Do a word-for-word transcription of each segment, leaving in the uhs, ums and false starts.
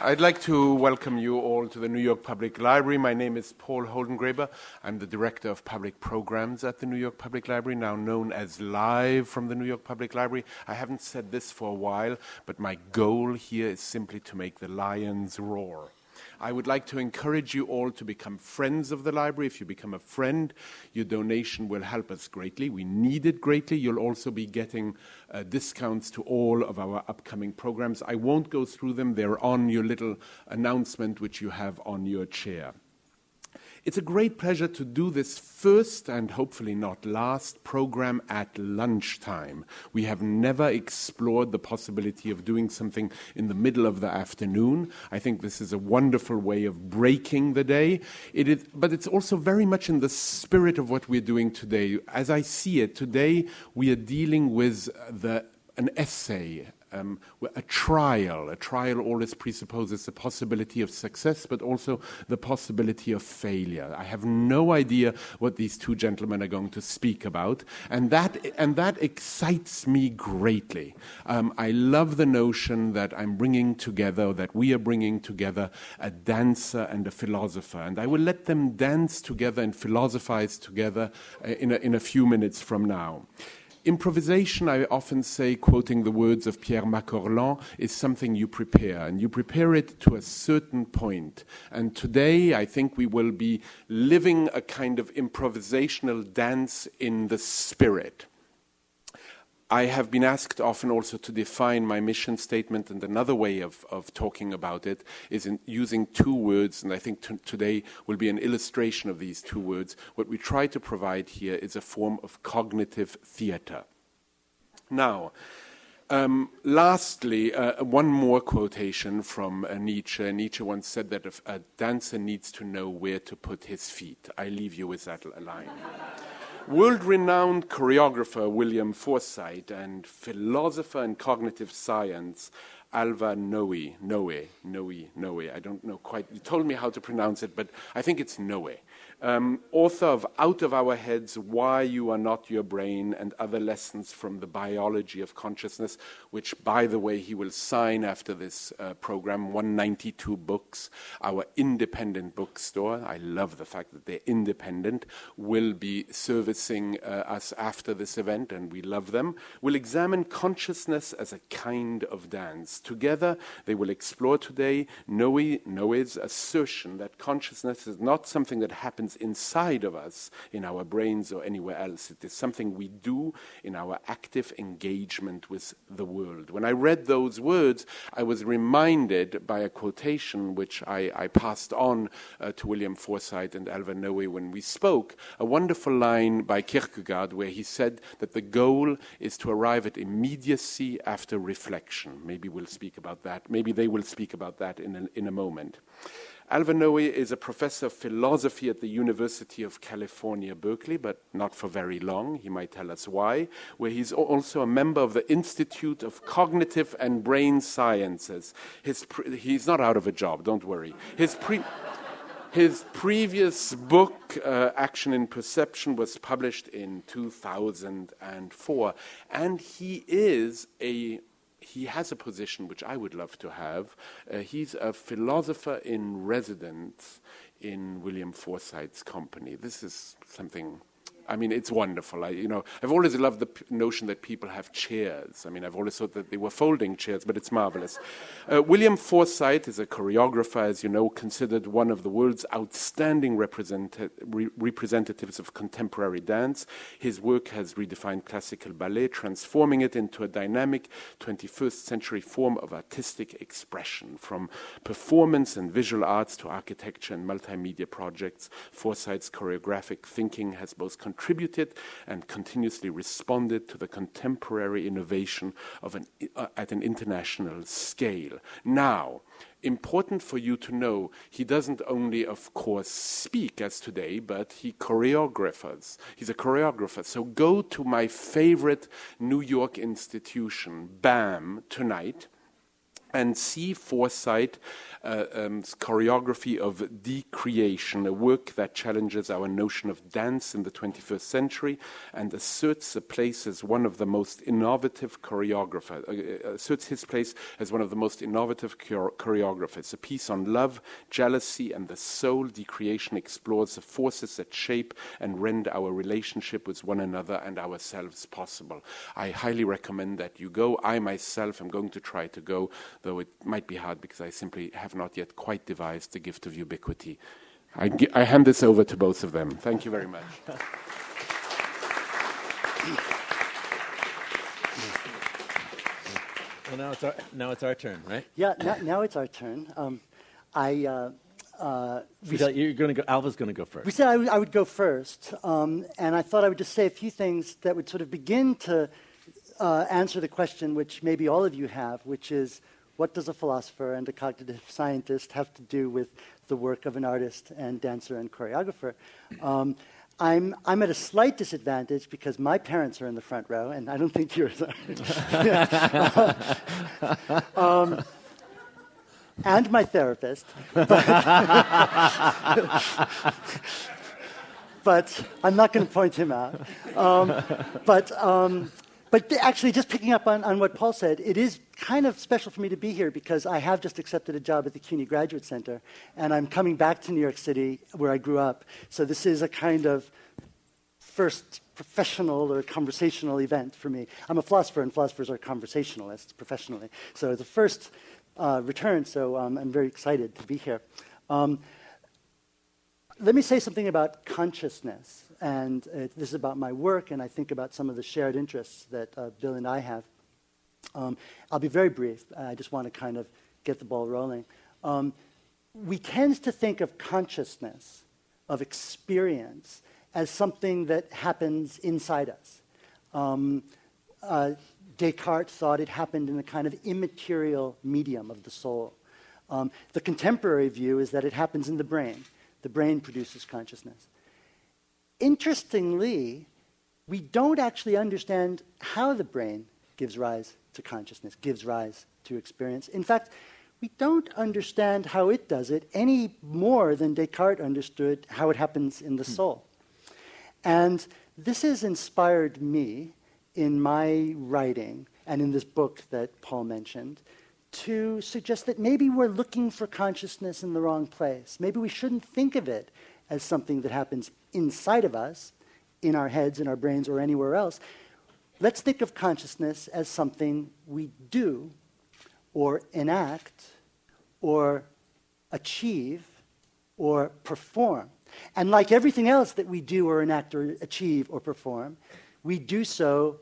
I'd like to welcome you all to the New York Public Library. My name is Paul Holdengraber. I'm the Director of Public Programs at the New York Public Library, now known as Live from the New York Public Library. I haven't said this for a while, but my goal here is simply to make the lions roar. I would like to encourage you all to become friends of the library. If you become a friend, your donation will help us greatly. We need it greatly. You'll also be getting uh, discounts to all of our upcoming programs. I won't go through them. They're on your little announcement, which you have on your chair. It's a great pleasure to do this first and hopefully not last program at lunchtime. We have never explored the possibility of doing something in the middle of the afternoon. I think this is a wonderful way of breaking the day. It is, but it's also very much in the spirit of what we're doing today. As I see it, today we are dealing with the an essay, Um, a trial. A trial always presupposes the possibility of success, but also the possibility of failure. I have no idea what these two gentlemen are going to speak about, and that and that excites me greatly. Um, I love the notion that I'm bringing together, that we are bringing together a dancer and a philosopher, and I will let them dance together and philosophize together uh, in a, in a few minutes from now. Improvisation, I often say, quoting the words of Pierre Macorlan, is something you prepare, and you prepare it to a certain point. And today, I think we will be living a kind of improvisational dance in the spirit. I have been asked often also to define my mission statement, and another way of, of talking about it is in using two words, and I think t- today will be an illustration of these two words. What we try to provide here is a form of cognitive theater. Now, um, lastly, uh, one more quotation from uh, Nietzsche. Nietzsche once said that a, a dancer needs to know where to put his feet. I leave you with that line. World-renowned choreographer William Forsythe and philosopher in cognitive science Alva Noe, Noe, Noe, Noe, I don't know quite, you told me how to pronounce it, but I think it's Noe. Um, author of Out of Our Heads, Why You Are Not Your Brain, and Other Lessons from the Biology of Consciousness, which, by the way, he will sign after this uh, program, one hundred ninety-two books. Our independent bookstore, I love the fact that they're independent, will be servicing uh, us after this event, and we love them. Will examine consciousness as a kind of dance. Together, they will explore today Noe, Noe's assertion that consciousness is not something that happens inside of us, in our brains or anywhere else. It is something we do in our active engagement with the world. When I read those words, I was reminded by a quotation which I, I passed on uh, to William Forsythe and Alva Noe when we spoke, a wonderful line by Kierkegaard where he said that the goal is to arrive at immediacy after reflection. Maybe we'll speak about that. Maybe they will speak about that in a, in a moment. Alva Noe is a professor of philosophy at the University of California, Berkeley, but not for very long. He might tell us why, where he's also a member of the Institute of Cognitive and Brain Sciences. His pre- he's not out of a job, don't worry. His pre- His previous book, uh, Action in Perception, was published in two thousand four, and he is a He has a position which I would love to have. Uh, he's a philosopher in residence in William Forsythe's company. This is something, I mean, it's wonderful. I, you know, I've always loved the p- notion that people have chairs. I mean, I've always thought that they were folding chairs, but it's marvelous. Uh, William Forsythe is a choreographer, as you know, considered one of the world's outstanding representa- re- representatives of contemporary dance. His work has redefined classical ballet, transforming it into a dynamic twenty-first century form of artistic expression. From performance and visual arts to architecture and multimedia projects, Forsythe's choreographic thinking has both contributed and continuously responded to the contemporary innovation of an, uh, at an international scale. Now, important for you to know, he doesn't only, of course, speak as today, but he choreographers. He's a choreographer. So go to my favorite New York institution, BAM, tonight, And C, Foresight, uh, um, choreography of decreation, a work that challenges our notion of dance in the twenty-first century and asserts a place as one of the most innovative choreographers, uh, asserts his place as one of the most innovative chore- choreographers. A piece on love, jealousy, and the soul. Decreation explores the forces that shape and render our relationship with one another and ourselves possible. I highly recommend that you go. I myself am going to try to go, though it might be hard because I simply have not yet quite devised the gift of ubiquity. I, gi- I hand this over to both of them. Thank you very much. Well, now it's our, now it's our turn, right? Yeah, now, now it's our turn. Um, I uh, uh, we, So you're going to go. Alva's going to go first. we said I, w- I would go first, um, and I thought I would just say a few things that would sort of begin to uh, answer the question which maybe all of you have, which is, what does a philosopher and a cognitive scientist have to do with the work of an artist and dancer and choreographer? Um, I'm, I'm at a slight disadvantage because my parents are in the front row, and I don't think yours are. um, and my therapist. But, but I'm not going to point him out. Um, but... Um, But actually, just picking up on, on what Paul said, it is kind of special for me to be here because I have just accepted a job at the CUNY Graduate Center, and I'm coming back to New York City, where I grew up. So this is a kind of first professional or conversational event for me. I'm a philosopher, and philosophers are conversationalists professionally. So the first uh, return, so um, I'm very excited to be here. Um, Let me say something about consciousness, and uh, this is about my work, and I think about some of the shared interests that uh, Bill and I have. Um, I'll be very brief. I just want to kind of get the ball rolling. Um, we tend to think of consciousness, of experience, as something that happens inside us. Um, uh, Descartes thought it happened in a kind of immaterial medium of the soul. Um, the contemporary view is that it happens in the brain. The brain produces consciousness. Interestingly, we don't actually understand how the brain gives rise to consciousness, gives rise to experience. In fact, we don't understand how it does it any more than Descartes understood how it happens in the soul. And this has inspired me in my writing and in this book that Paul mentioned to suggest that maybe we're looking for consciousness in the wrong place. Maybe we shouldn't think of it as something that happens inside of us, in our heads, in our brains, or anywhere else. Let's think of consciousness as something we do, or enact, or achieve, or perform. And like everything else that we do or enact or achieve or perform, we do so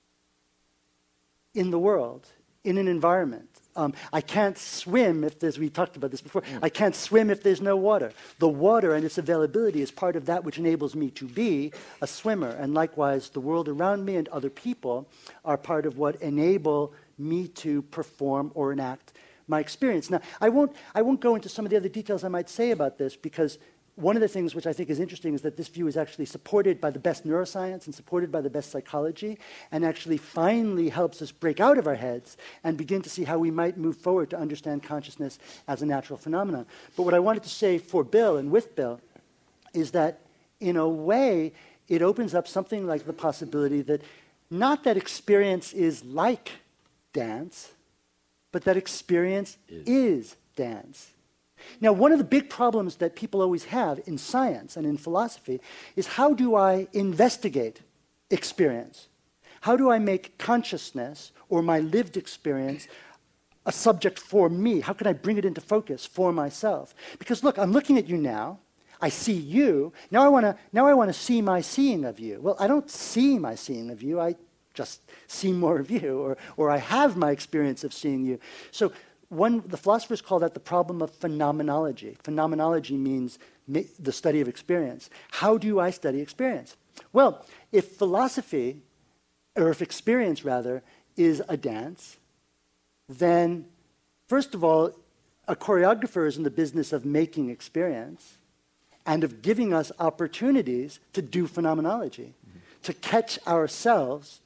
in the world, in an environment. Um, I can't swim if there's, we talked about this before, I can't swim if there's no water. The water and its availability is part of that which enables me to be a swimmer. And likewise, the world around me and other people are part of what enable me to perform or enact my experience. Now, I won't, I won't go into some of the other details I might say about this because one of the things which I think is interesting is that this view is actually supported by the best neuroscience and supported by the best psychology and actually finally helps us break out of our heads and begin to see how we might move forward to understand consciousness as a natural phenomenon. But what I wanted to say for Bill and with Bill is that in a way it opens up something like the possibility that not that experience is like dance, but that experience is, is dance. Now, one of the big problems that people always have in science and in philosophy is how do I investigate experience? How do I make consciousness or my lived experience a subject for me? How can I bring it into focus for myself? Because look, I'm looking at you now. I see you. Now I want to now I want to see my seeing of you. Well, I don't see my seeing of you. I just see more of you, or or I have my experience of seeing you. So One, the philosophers call that the problem of phenomenology. Phenomenology means ma- the study of experience. How do I study experience? Well, if philosophy, or if experience rather, is a dance, then first of all, a choreographer is in the business of making experience and of giving us opportunities to do phenomenology, mm-hmm. to catch ourselves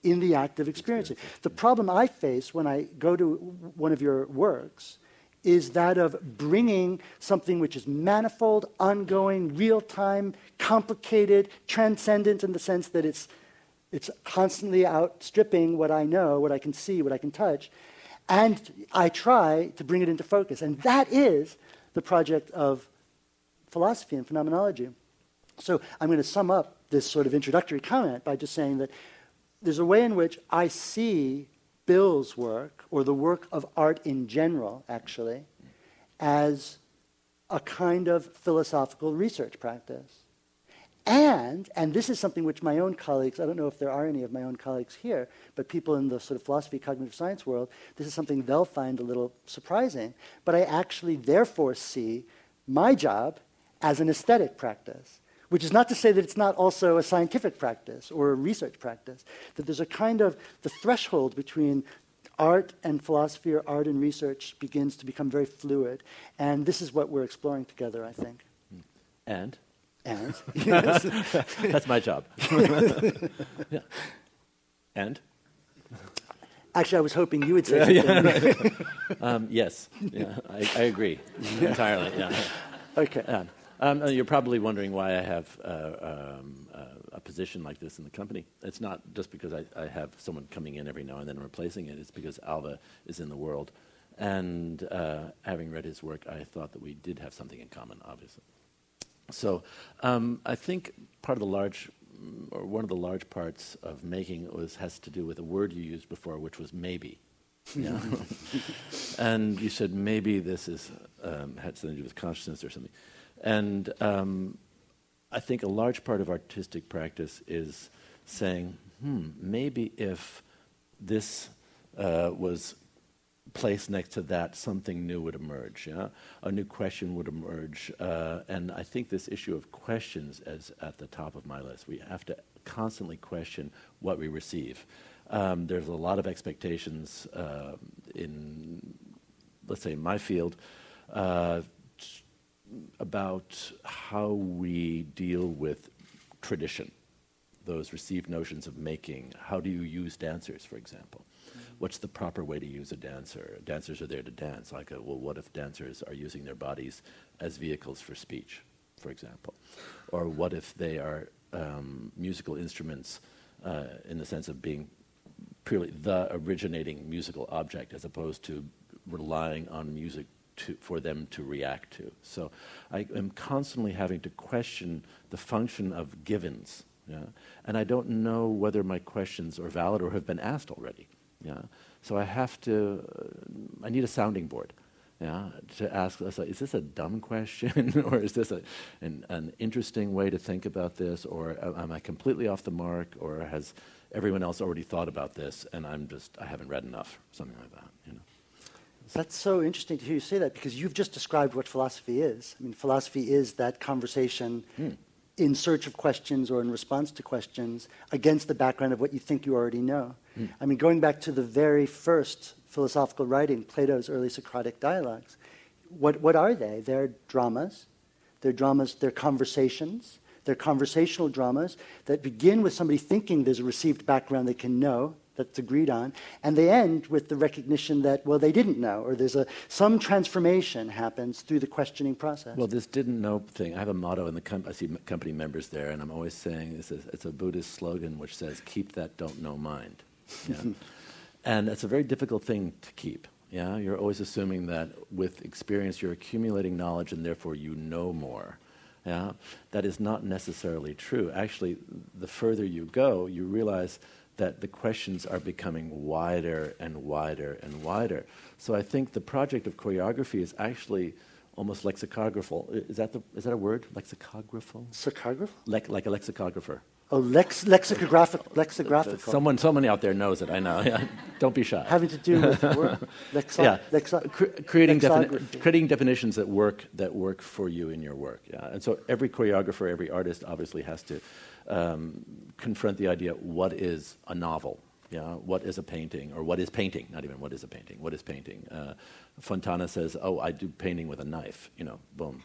in the act of experiencing. The problem I face when I go to one of your works is that of bringing something which is manifold, ongoing, real-time, complicated, transcendent in the sense that it's, it's constantly outstripping what I know, what I can see, what I can touch, and I try to bring it into focus. And that is the project of philosophy and phenomenology. So I'm going to sum up this sort of introductory comment by just saying that there's a way in which I see Bill's work, or the work of art in general, actually, as a kind of philosophical research practice. And, and this is something which my own colleagues, I don't know if there are any of my own colleagues here, but people in the sort of philosophy, cognitive science world, this is something they'll find a little surprising. But I actually therefore see my job as an aesthetic practice, which is not to say that it's not also a scientific practice or a research practice, that there's a kind of, the threshold between art and philosophy or art and research begins to become very fluid. And this is what we're exploring together, I think. And? And? That's my job. Yeah. And? Actually, I was hoping you would say yeah, something. Yeah. um, yes, yeah, I, I agree entirely. Yeah. Okay. Yeah. Um, you're probably wondering why I have uh, um, uh, a position like this in the company. It's not just because I, I have someone coming in every now and then replacing it. It's because Alva is in the world. And uh, having read his work, I thought that we did have something in common, obviously. So um, I think part of the large, or one of the large parts of making was has to do with a word you used before, which was maybe. Yeah. And you said maybe this is um, had something to do with consciousness or something. And um, I think a large part of artistic practice is saying, hmm, maybe if this uh, was placed next to that, something new would emerge. Yeah? A new question would emerge. Uh, and I think this issue of questions is at the top of my list. We have to constantly question what we receive. Um, there's a lot of expectations uh, in, let's say, my field, uh, about how we deal with tradition, those received notions of making. How do you use dancers, for example? Mm-hmm. What's the proper way to use a dancer? Dancers are there to dance. Like, a, well, what if dancers are using their bodies as vehicles for speech, for example? Or what if they are um, musical instruments uh, in the sense of being purely the originating musical object as opposed to relying on music To, for them to react to. So I am constantly having to question the function of givens, yeah? And I don't know whether my questions are valid or have been asked already. Yeah? So I have to, uh, I need a sounding board, yeah, to ask, is this a dumb question, or is this a, an, an interesting way to think about this, or am I completely off the mark, or has everyone else already thought about this, and I'm just, I haven't read enough, something like that, you know. That's so interesting to hear you say that, because you've just described what philosophy is. I mean, philosophy is that conversation mm. in search of questions or in response to questions against the background of what you think you already know. Mm. I mean, going back to the very first philosophical writing, Plato's early Socratic dialogues, what, what are they? They're dramas. They're dramas, they're conversations. They're conversational dramas that begin with somebody thinking there's a received background they can know, that's agreed on, and they end with the recognition that, well, they didn't know, or there's a some transformation happens through the questioning process. Well, this didn't know thing, I have a motto in the com- I see m- company members there, and I'm always saying, this is, it's a Buddhist slogan which says, keep that don't know mind. Yeah? And it's a very difficult thing to keep. Yeah, you're always assuming that with experience you're accumulating knowledge and therefore you know more. Yeah, that is not necessarily true. Actually, the further you go, you realize that the questions are becoming wider and wider and wider. So I think the project of choreography is actually almost lexicographical. Is that the is that a word? Lexicographical? Lexicographical? Like like a lexicographer. Oh, lex, lexicographic, lexicographical. Someone, somebody out there knows it. I know. Yeah. Don't be shy. Having to do with word. Lexo- yeah. lexo- Cre- creating, defini- creating definitions that work that work for you in your work. Yeah. And so every choreographer, every artist, obviously has to um, confront the idea: what is a novel? Yeah. What is a painting? Or what is painting? Not even what is a painting. What is painting? Uh, Fontana says, "Oh, I do painting with a knife." You know, boom.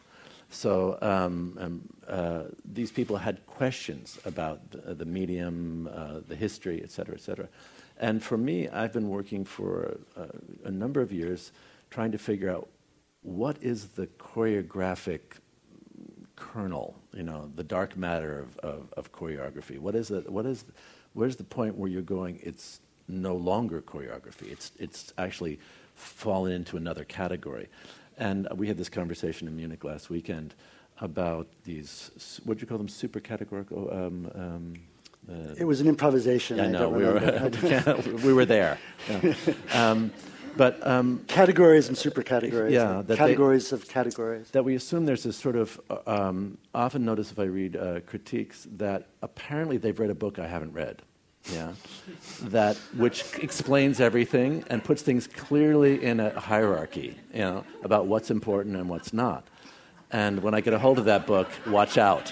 So um, um, uh, these people had questions about the, the medium, uh, the history, et cetera, et cetera. And for me, I've been working for a, a number of years trying to figure out what is the choreographic kernel, you know, the dark matter of, of, of choreography. What is it? What is? Where's the point where you're going? It's no longer choreography. It's it's actually fallen into another category. And we had this conversation in Munich last weekend about these. What do you call them? Super categorical. Um, um, uh, it was an improvisation. Yeah, I know. I we were we were there. Yeah. Um, But um, categories and super categories. Yeah, like categories they, of categories. That we assume there's this sort of. Uh, um, often notice if I read uh, critiques that apparently they've read a book I haven't read. Yeah, that which explains everything and puts things clearly in a hierarchy. You know, about what's important and what's not. And when I get a hold of that book, watch out.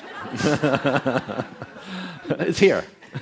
It's here.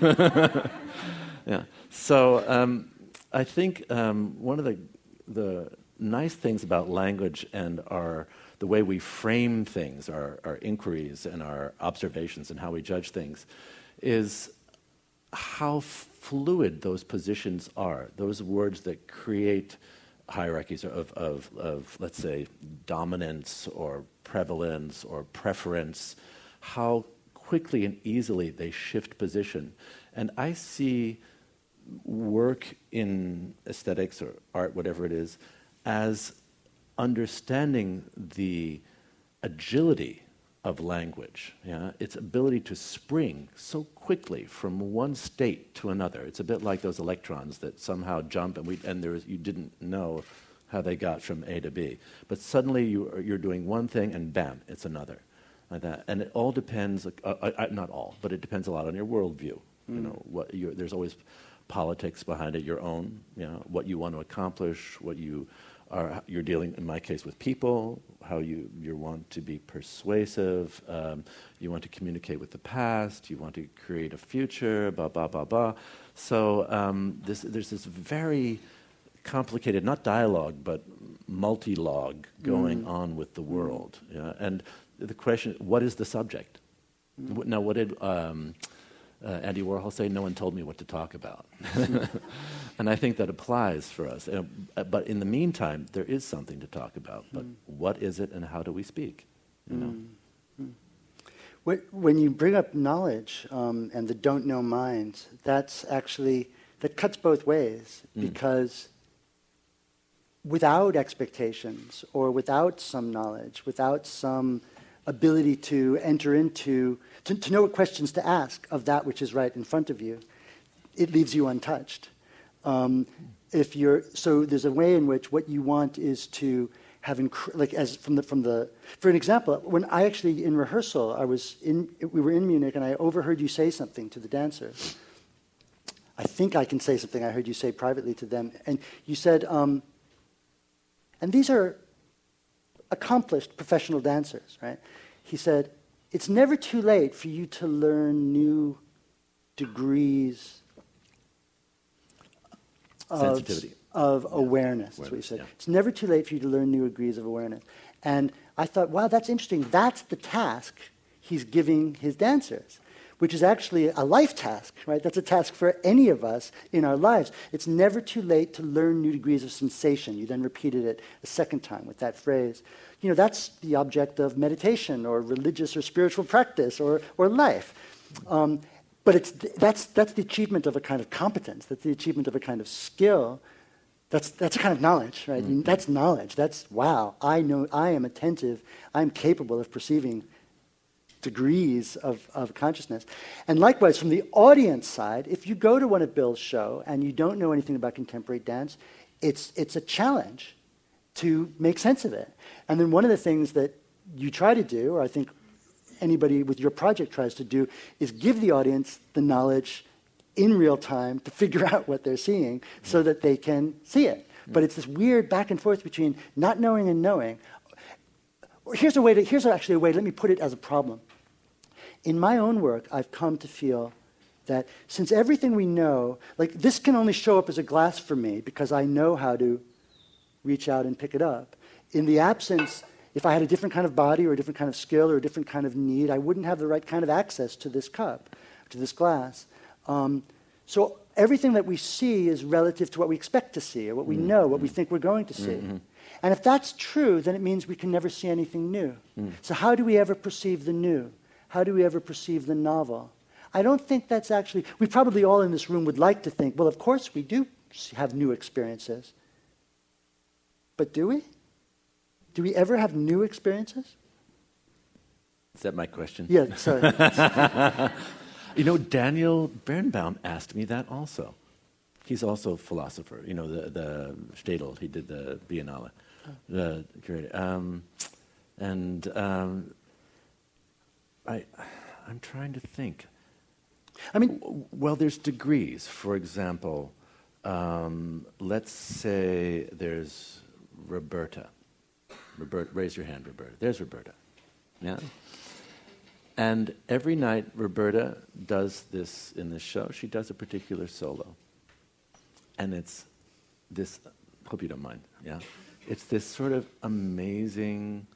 Yeah. So. Um, I think um, one of the the nice things about language and our the way we frame things, our, our inquiries and our observations and how we judge things, is how fluid those positions are. Those words that create hierarchies of, of, of let's say, dominance or prevalence or preference, how quickly and easily they shift position. And I see work in aesthetics or art, whatever it is, as understanding the agility of language, yeah? Its ability to spring so quickly from one state to another. It's a bit like those electrons that somehow jump, and we and there is, you didn't know how they got from A to B. But suddenly you are, you're doing one thing, and bam, it's another. Like that. And it all depends, uh, uh, not all, but it depends a lot on your worldview. Mm. You know, what you're, there's always politics behind it, your own, you know, what you want to accomplish, what you are, you're dealing, in my case, with people, how you, you want to be persuasive, um, you want to communicate with the past, you want to create a future, blah, blah, blah, blah. So um, this, there's this very complicated, not dialogue, but multi-log going mm. on with the world. Mm. Yeah? And the question, what is the subject? Mm. Now, what did... Um, Uh, Andy Warhol say, no one told me what to talk about. And I think that applies for us. Uh, but in the meantime, there is something to talk about. But mm. what is it and how do we speak? You know? Mm. Mm. When you bring up knowledge um, and the don't know mind, that's actually, that cuts both ways. Mm. Because without expectations or without some knowledge, without some ability to enter into, to, to know what questions to ask of that which is right in front of you, it leaves you untouched. Um, if you're, so there's a way in which what you want is to have, inc- like as from the, from the, for an example, when I actually, in rehearsal, I was in, we were in Munich and I overheard you say something to the dancers. I think I can say something I heard you say privately to them. And you said, um, and these are accomplished professional dancers, right? He said, it's never too late for you to learn new degrees of, sensitivity. of yeah. awareness. That's what he said. Yeah. It's never too late for you to learn new degrees of awareness. And I thought, wow, that's interesting. That's the task he's giving his dancers, which is actually a life task, right? That's a task for any of us in our lives. It's never too late to learn new degrees of sensation. You then repeated it a second time with that phrase. You know, that's the object of meditation or religious or spiritual practice or, or life. Um, but it's that's that's the achievement of a kind of competence. That's the achievement of a kind of skill. That's that's a kind of knowledge, right? Mm-hmm. That's knowledge. That's, wow, I know, I am attentive. I'm capable of perceiving degrees of, of consciousness. And likewise, from the audience side, if you go to one of Bill's show and you don't know anything about contemporary dance, it's it's a challenge to make sense of it. And then one of the things that you try to do, or I think anybody with your project tries to do, is give the audience the knowledge in real time to figure out what they're seeing so that they can see it. But it's this weird back and forth between not knowing and knowing. Here's a way to, here's actually a way, let me put it as a problem. In my own work, I've come to feel that since everything we know, like this can only show up as a glass for me because I know how to reach out and pick it up. In the absence, if I had a different kind of body or a different kind of skill or a different kind of need, I wouldn't have the right kind of access to this cup, to this glass. Um, so everything that we see is relative to what we expect to see, or what we mm-hmm. know, what we think we're going to see. Mm-hmm. And if that's true, then it means we can never see anything new. Mm. So how do we ever perceive the new? How do we ever perceive the novel? I don't think that's actually... We probably all in this room would like to think, well, of course we do have new experiences. But do we? Do we ever have new experiences? Is that my question? Yeah, sorry. You know, Daniel Birnbaum asked me that also. He's also a philosopher. You know, the, the Stedel, he did the Biennale. The curator. Um, and um, I, I'm trying to think. I mean, well, there's degrees. For example, um, let's say there's Roberta. Roberta. Raise your hand, Roberta. There's Roberta. Yeah. And every night, Roberta does this in this show. She does a particular solo. And it's this, hope you don't mind, yeah? It's this sort of amazing,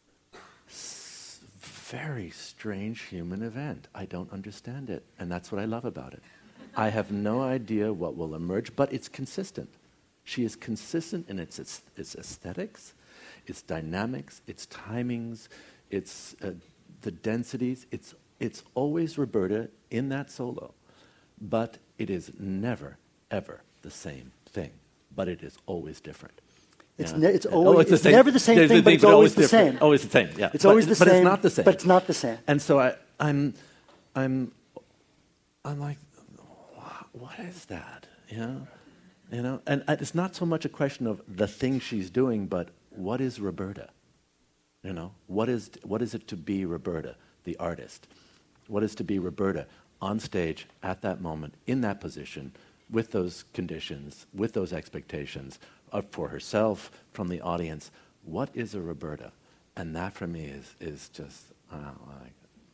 s- very strange human event. I don't understand it, and that's what I love about it. I have no idea what will emerge, but it's consistent. She is consistent in its its aesthetics, its dynamics, its timings, its uh, the densities. It's it's always Roberta in that solo, but it is never, ever the same thing. But it is always different. It's, yeah. ne- it's always oh, it's, it's the same. never the same There's thing, the but thing, it's always the different. same. Always the same. Yeah, it's but, always the but same. But it's not the same. But it's not the same. And so I, I'm, I'm, I'm like, what is that? You know, you know. And it's not so much a question of the thing she's doing, but what is Roberta? You know, what is what is it to be Roberta, the artist? What is to be Roberta on stage at that moment, in that position, with those conditions, with those expectations uh, for herself, from the audience? What is a Roberta? And that for me is is just uh, like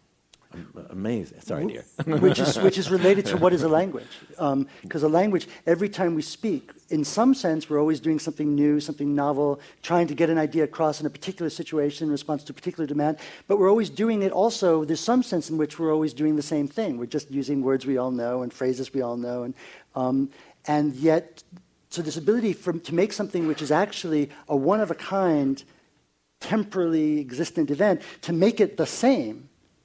amazing. Sorry, dear. which is which is related to what is a language? Because um, a language, every time we speak, in some sense, we're always doing something new, something novel, trying to get an idea across in a particular situation in response to a particular demand. But we're always doing it also, there's some sense in which we're always doing the same thing. We're just using words we all know and phrases we all know. And, um, and yet, so this ability for, to make something which is actually a one-of-a-kind, temporally existent event, to make it the same,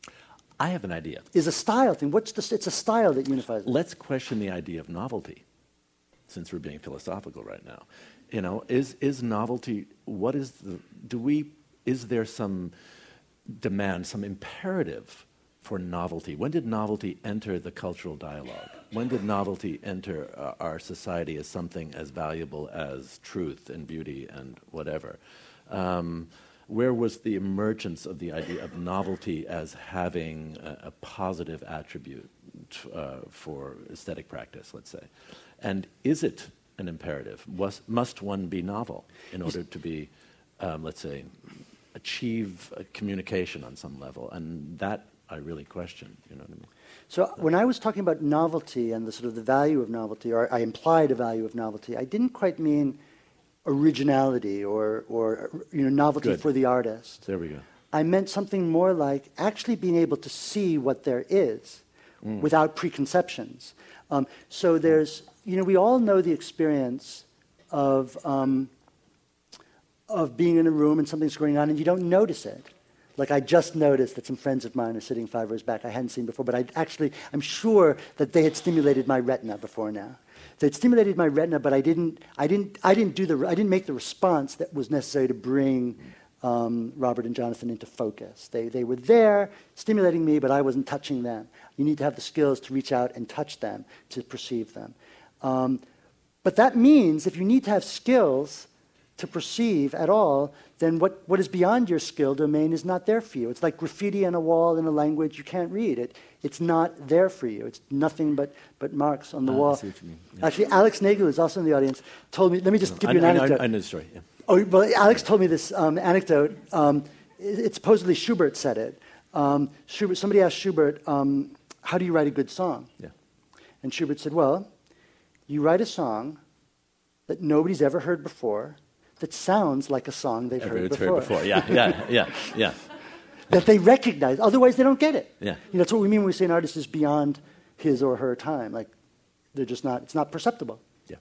I have an idea. Is a style thing. What's the, it's a style that unifies it. Let's question the idea of novelty, since we're being philosophical right now. You know, is is novelty, what is the, do we, is there some demand, some imperative for novelty? When did novelty enter the cultural dialogue? When did novelty enter uh, our society as something as valuable as truth and beauty and whatever? Um, Where was the emergence of the idea of novelty as having a, a positive attribute uh, for aesthetic practice, let's say? And is it an imperative? Was, must one be novel in order to be, um, let's say, achieve a communication on some level? And that I really question, you know what I mean? So when I was talking about novelty and the sort of the value of novelty, or I implied a value of novelty, I didn't quite mean originality or, or you know, novelty Good. For the artist. There we go. I meant something more like actually being able to see what there is mm. without preconceptions. Um, so there's, you know, we all know the experience of um, of being in a room and something's going on and you don't notice it. Like I just noticed that some friends of mine are sitting five rows back I hadn't seen before, but I actually, I'm sure that they had stimulated my retina before now. They had stimulated my retina, but I didn't, I didn't, I didn't do the, I didn't make the response that was necessary to bring um, Robert and Jonathan into focus. They, they were there, stimulating me, but I wasn't touching them. You need to have the skills to reach out and touch them, to perceive them. Um, but that means if you need to have skills to perceive at all, then what, what is beyond your skill domain is not there for you. It's like graffiti on a wall in a language you can't read. It, it's not there for you. It's nothing but, but marks on the uh, wall. I see what you mean. Yeah. Actually, Alex Nagel is also in the audience, told me, let me just no, give I, you an I, anecdote. I, I know the story, yeah. Oh, well, Alex told me this um, anecdote. Um, it, it supposedly Schubert said it. Um, Schubert, somebody asked Schubert, um, how do you write a good song? Yeah. And Schubert said, well, you write a song that nobody's ever heard before, that sounds like a song they've Ever heard it's before. heard before. Yeah, yeah, yeah, yeah. That they recognize. Otherwise, they don't get it. Yeah. You know, that's what we mean when we say an artist is beyond his or her time. Like, they're just not, it's not perceptible. Yeah.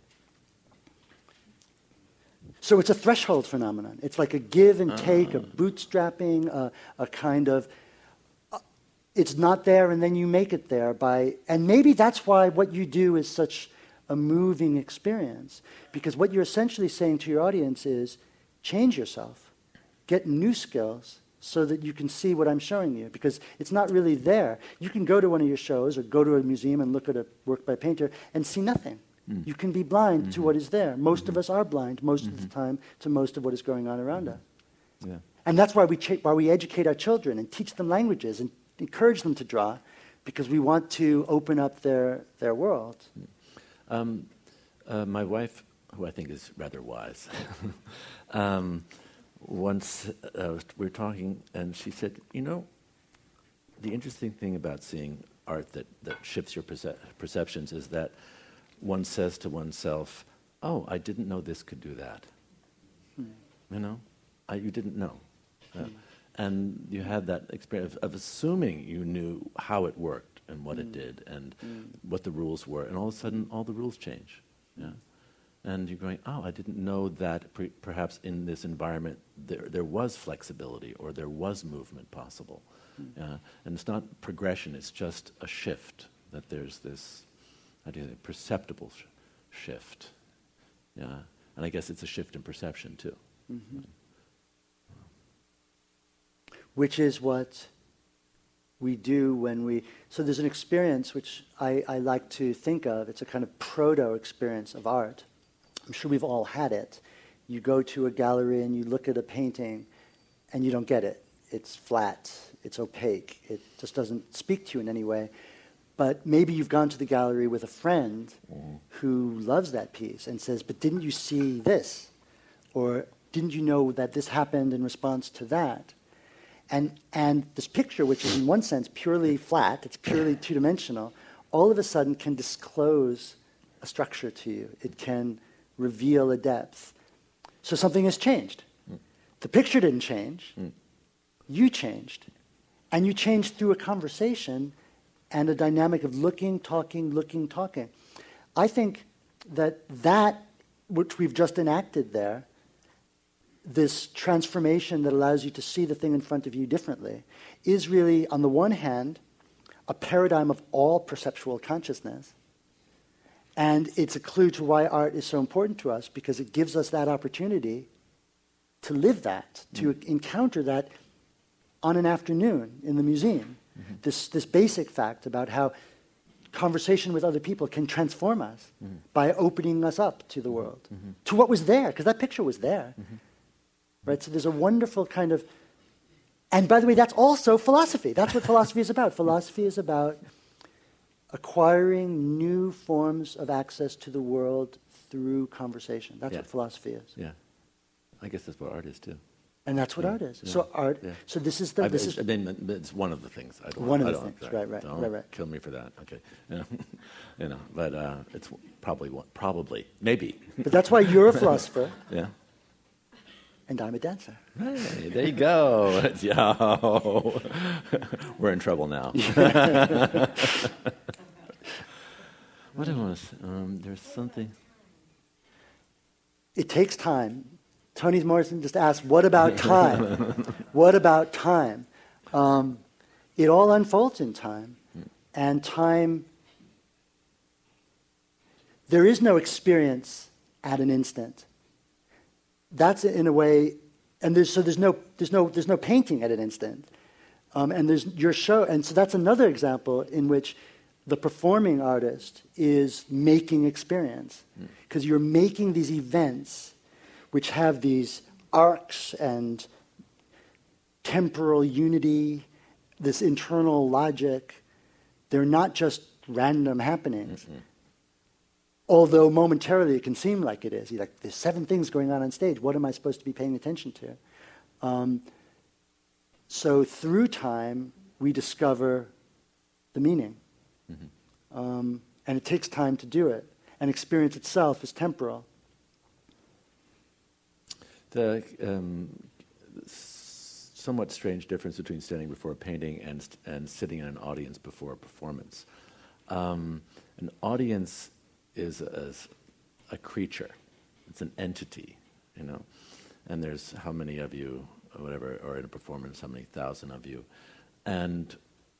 So it's a threshold phenomenon. It's like a give and take, uh. a bootstrapping, a, a kind of, uh, it's not there and then you make it there by, and maybe that's why what you do is such a moving experience. Because what you're essentially saying to your audience is, change yourself, get new skills, so that you can see what I'm showing you, because it's not really there. You can go to one of your shows or go to a museum and look at a work by a painter and see nothing. Mm. You can be blind mm-hmm. to what is there. Most mm-hmm. of us are blind most mm-hmm. of the time to most of what is going on around us. Yeah. And that's why we, ch- why we educate our children and teach them languages and encourage them to draw, because we want to open up their, their world. Um, uh, my wife, who I think is rather wise, um, once uh, we were talking, and she said, you know, the interesting thing about seeing art that, that shifts your perce- perceptions is that one says to oneself, oh, I didn't know this could do that. Hmm. You know, I, you didn't know. Uh, hmm. And you had that experience of, of assuming you knew how it worked and what hmm. it did and hmm. what the rules were, and all of a sudden all the rules change. Yeah. And you're going, oh, I didn't know that pre- perhaps in this environment there there was flexibility or there was movement possible. Mm. Uh, and it's not progression, it's just a shift, that there's this, how do you say, perceptible sh- shift. Yeah. And I guess it's a shift in perception too. Mm-hmm. Which is what we do when we, so there's an experience which I, I like to think of, it's a kind of proto-experience of art. I'm sure we've all had it. You go to a gallery and you look at a painting and you don't get it. It's flat, it's opaque, it just doesn't speak to you in any way. But maybe you've gone to the gallery with a friend mm. who loves that piece and says, but didn't you see this? Or didn't you know that this happened in response to that? And, and this picture, which is in one sense purely flat, it's purely two-dimensional, all of a sudden can disclose a structure to you. It can reveal a depth. So something has changed. Mm. The picture didn't change. Mm. You changed. And you changed through a conversation and a dynamic of looking, talking, looking, talking. I think that that, which we've just enacted there, this transformation that allows you to see the thing in front of you differently, is really, on the one hand, a paradigm of all perceptual consciousness. And it's a clue to why art is so important to us, because it gives us that opportunity to live that, to mm. encounter that on an afternoon in the museum. Mm-hmm. This, this basic fact about how conversation with other people can transform us mm-hmm. by opening us up to the world, mm-hmm. to what was there, because that picture was there. Mm-hmm. Right? So there's a wonderful kind of... And by the way, that's also philosophy. That's what philosophy is about. Philosophy is about acquiring new forms of access to the world through conversation. That's yeah. what philosophy is. Yeah. I guess that's what art is too. And that's what yeah. art is. Yeah. So art, yeah. so this is the... I, this is I mean, it's one of the things. I don't one I of the don't, things, I, right, right, don't right, right. kill me for that, okay. You know, you know but uh, it's probably, one, probably, maybe. But that's why you're a philosopher. Yeah. And I'm a dancer. Hey, there you go. Yo. We're in trouble now. What was um, there's something. It takes time. Tony Morrison just asked, "What about time? What about time?" Um, it all unfolds in time, and time. There is no experience at an instant. That's in a way, and there's, so there's no there's no there's no painting at an instant, um, and there's your show, and so that's another example in which the performing artist is making experience, because mm. you're making these events which have these arcs and temporal unity, this internal logic. They're not just random happenings. Mm-hmm. Although momentarily it can seem like it is. You're like, there's seven things going on on stage. What am I supposed to be paying attention to? Um, so through time, we discover the meaning. Mm-hmm. Um, and it takes time to do it. And experience itself is temporal. the um, s- somewhat strange difference between standing before a painting and st- and sitting in an audience before a performance. Um, an audience is a, a creature; it's an entity, you know. And there's how many of you, or whatever, or in a performance, how many thousand of you, and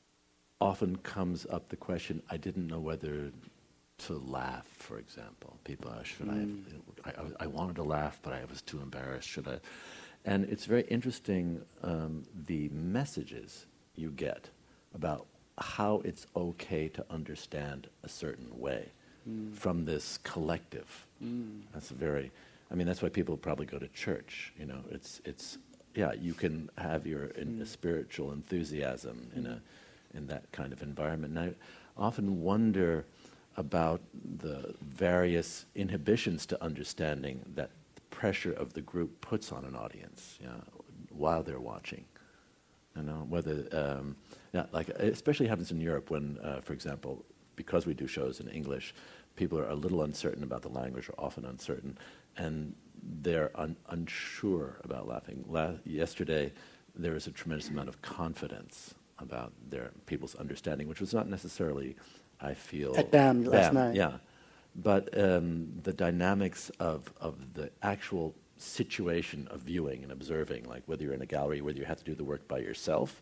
often comes up the question: I didn't know whether to laugh, for example. People ask, should mm. I, I, I wanted to laugh, but I was too embarrassed. Should I? And it's very interesting, um, the messages you get about how it's okay to understand a certain way mm. from this collective. Mm. That's very, I mean, that's why people probably go to church. You know, it's, it's yeah, you can have your in, mm. spiritual enthusiasm in, a, in that kind of environment. And I often wonder about the various inhibitions to understanding that the pressure of the group puts on an audience, you know, while they're watching. You know, whether, um, yeah, like, it especially happens in Europe when, uh, for example, because we do shows in English, people are a little uncertain about the language, or often uncertain, and they're un- unsure about laughing. La- yesterday, there was a tremendous amount of confidence about their people's understanding, which was not necessarily, I feel... At B A M last night. Yeah. But um, the dynamics of, of the actual situation of viewing and observing, like whether you're in a gallery, whether you have to do the work by yourself,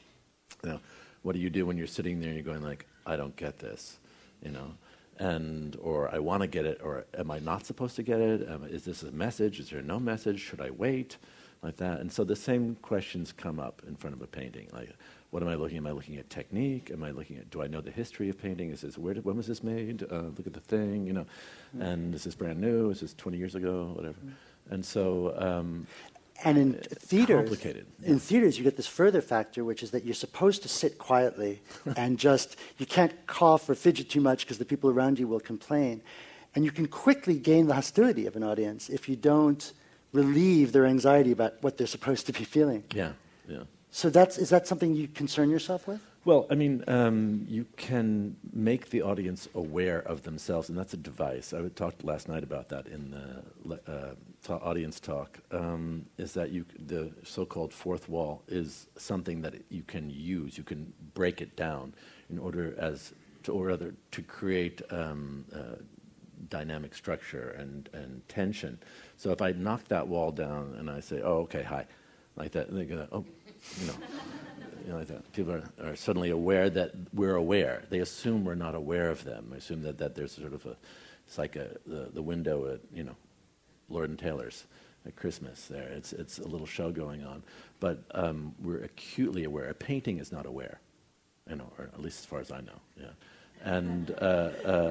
you know, what do you do when you're sitting there and you're going like, I don't get this, you know, and, or I want to get it, or am I not supposed to get it? Um, is this a message? Is there no message? Should I wait? Like that. And so the same questions come up in front of a painting, like, what am I looking at? Am I looking at technique? Am I looking at, do I know the history of painting? Is this, where did, when was this made? Uh, look at the thing, you know, mm. and is this brand new? Is this twenty years ago? Whatever. Mm. And so, um, and in theaters, complicated. in theaters, you get this further factor, which is that you're supposed to sit quietly and just, you can't cough or fidget too much because the people around you will complain. And you can quickly gain the hostility of an audience if you don't relieve their anxiety about what they're supposed to be feeling. Yeah, yeah. So that's, is that something you concern yourself with? Well, I mean, um, you can make the audience aware of themselves, and that's a device. I talked last night about that in the uh, ta- audience talk, um, is that you, the so-called fourth wall is something that you can use. You can break it down in order as to, or rather, to create um, uh, dynamic structure and, and tension. So if I knock that wall down and I say, oh, okay, hi, like that, they're going to, oh, you know, you know, like that. People are, are suddenly aware that we're aware. They assume we're not aware of them. They assume that, that there's sort of a, it's like a, the, the window at, you know, Lord and Taylor's at Christmas there. It's, it's a little show going on. But um, we're acutely aware. A painting is not aware, you know, or at least as far as I know, yeah. And uh, uh,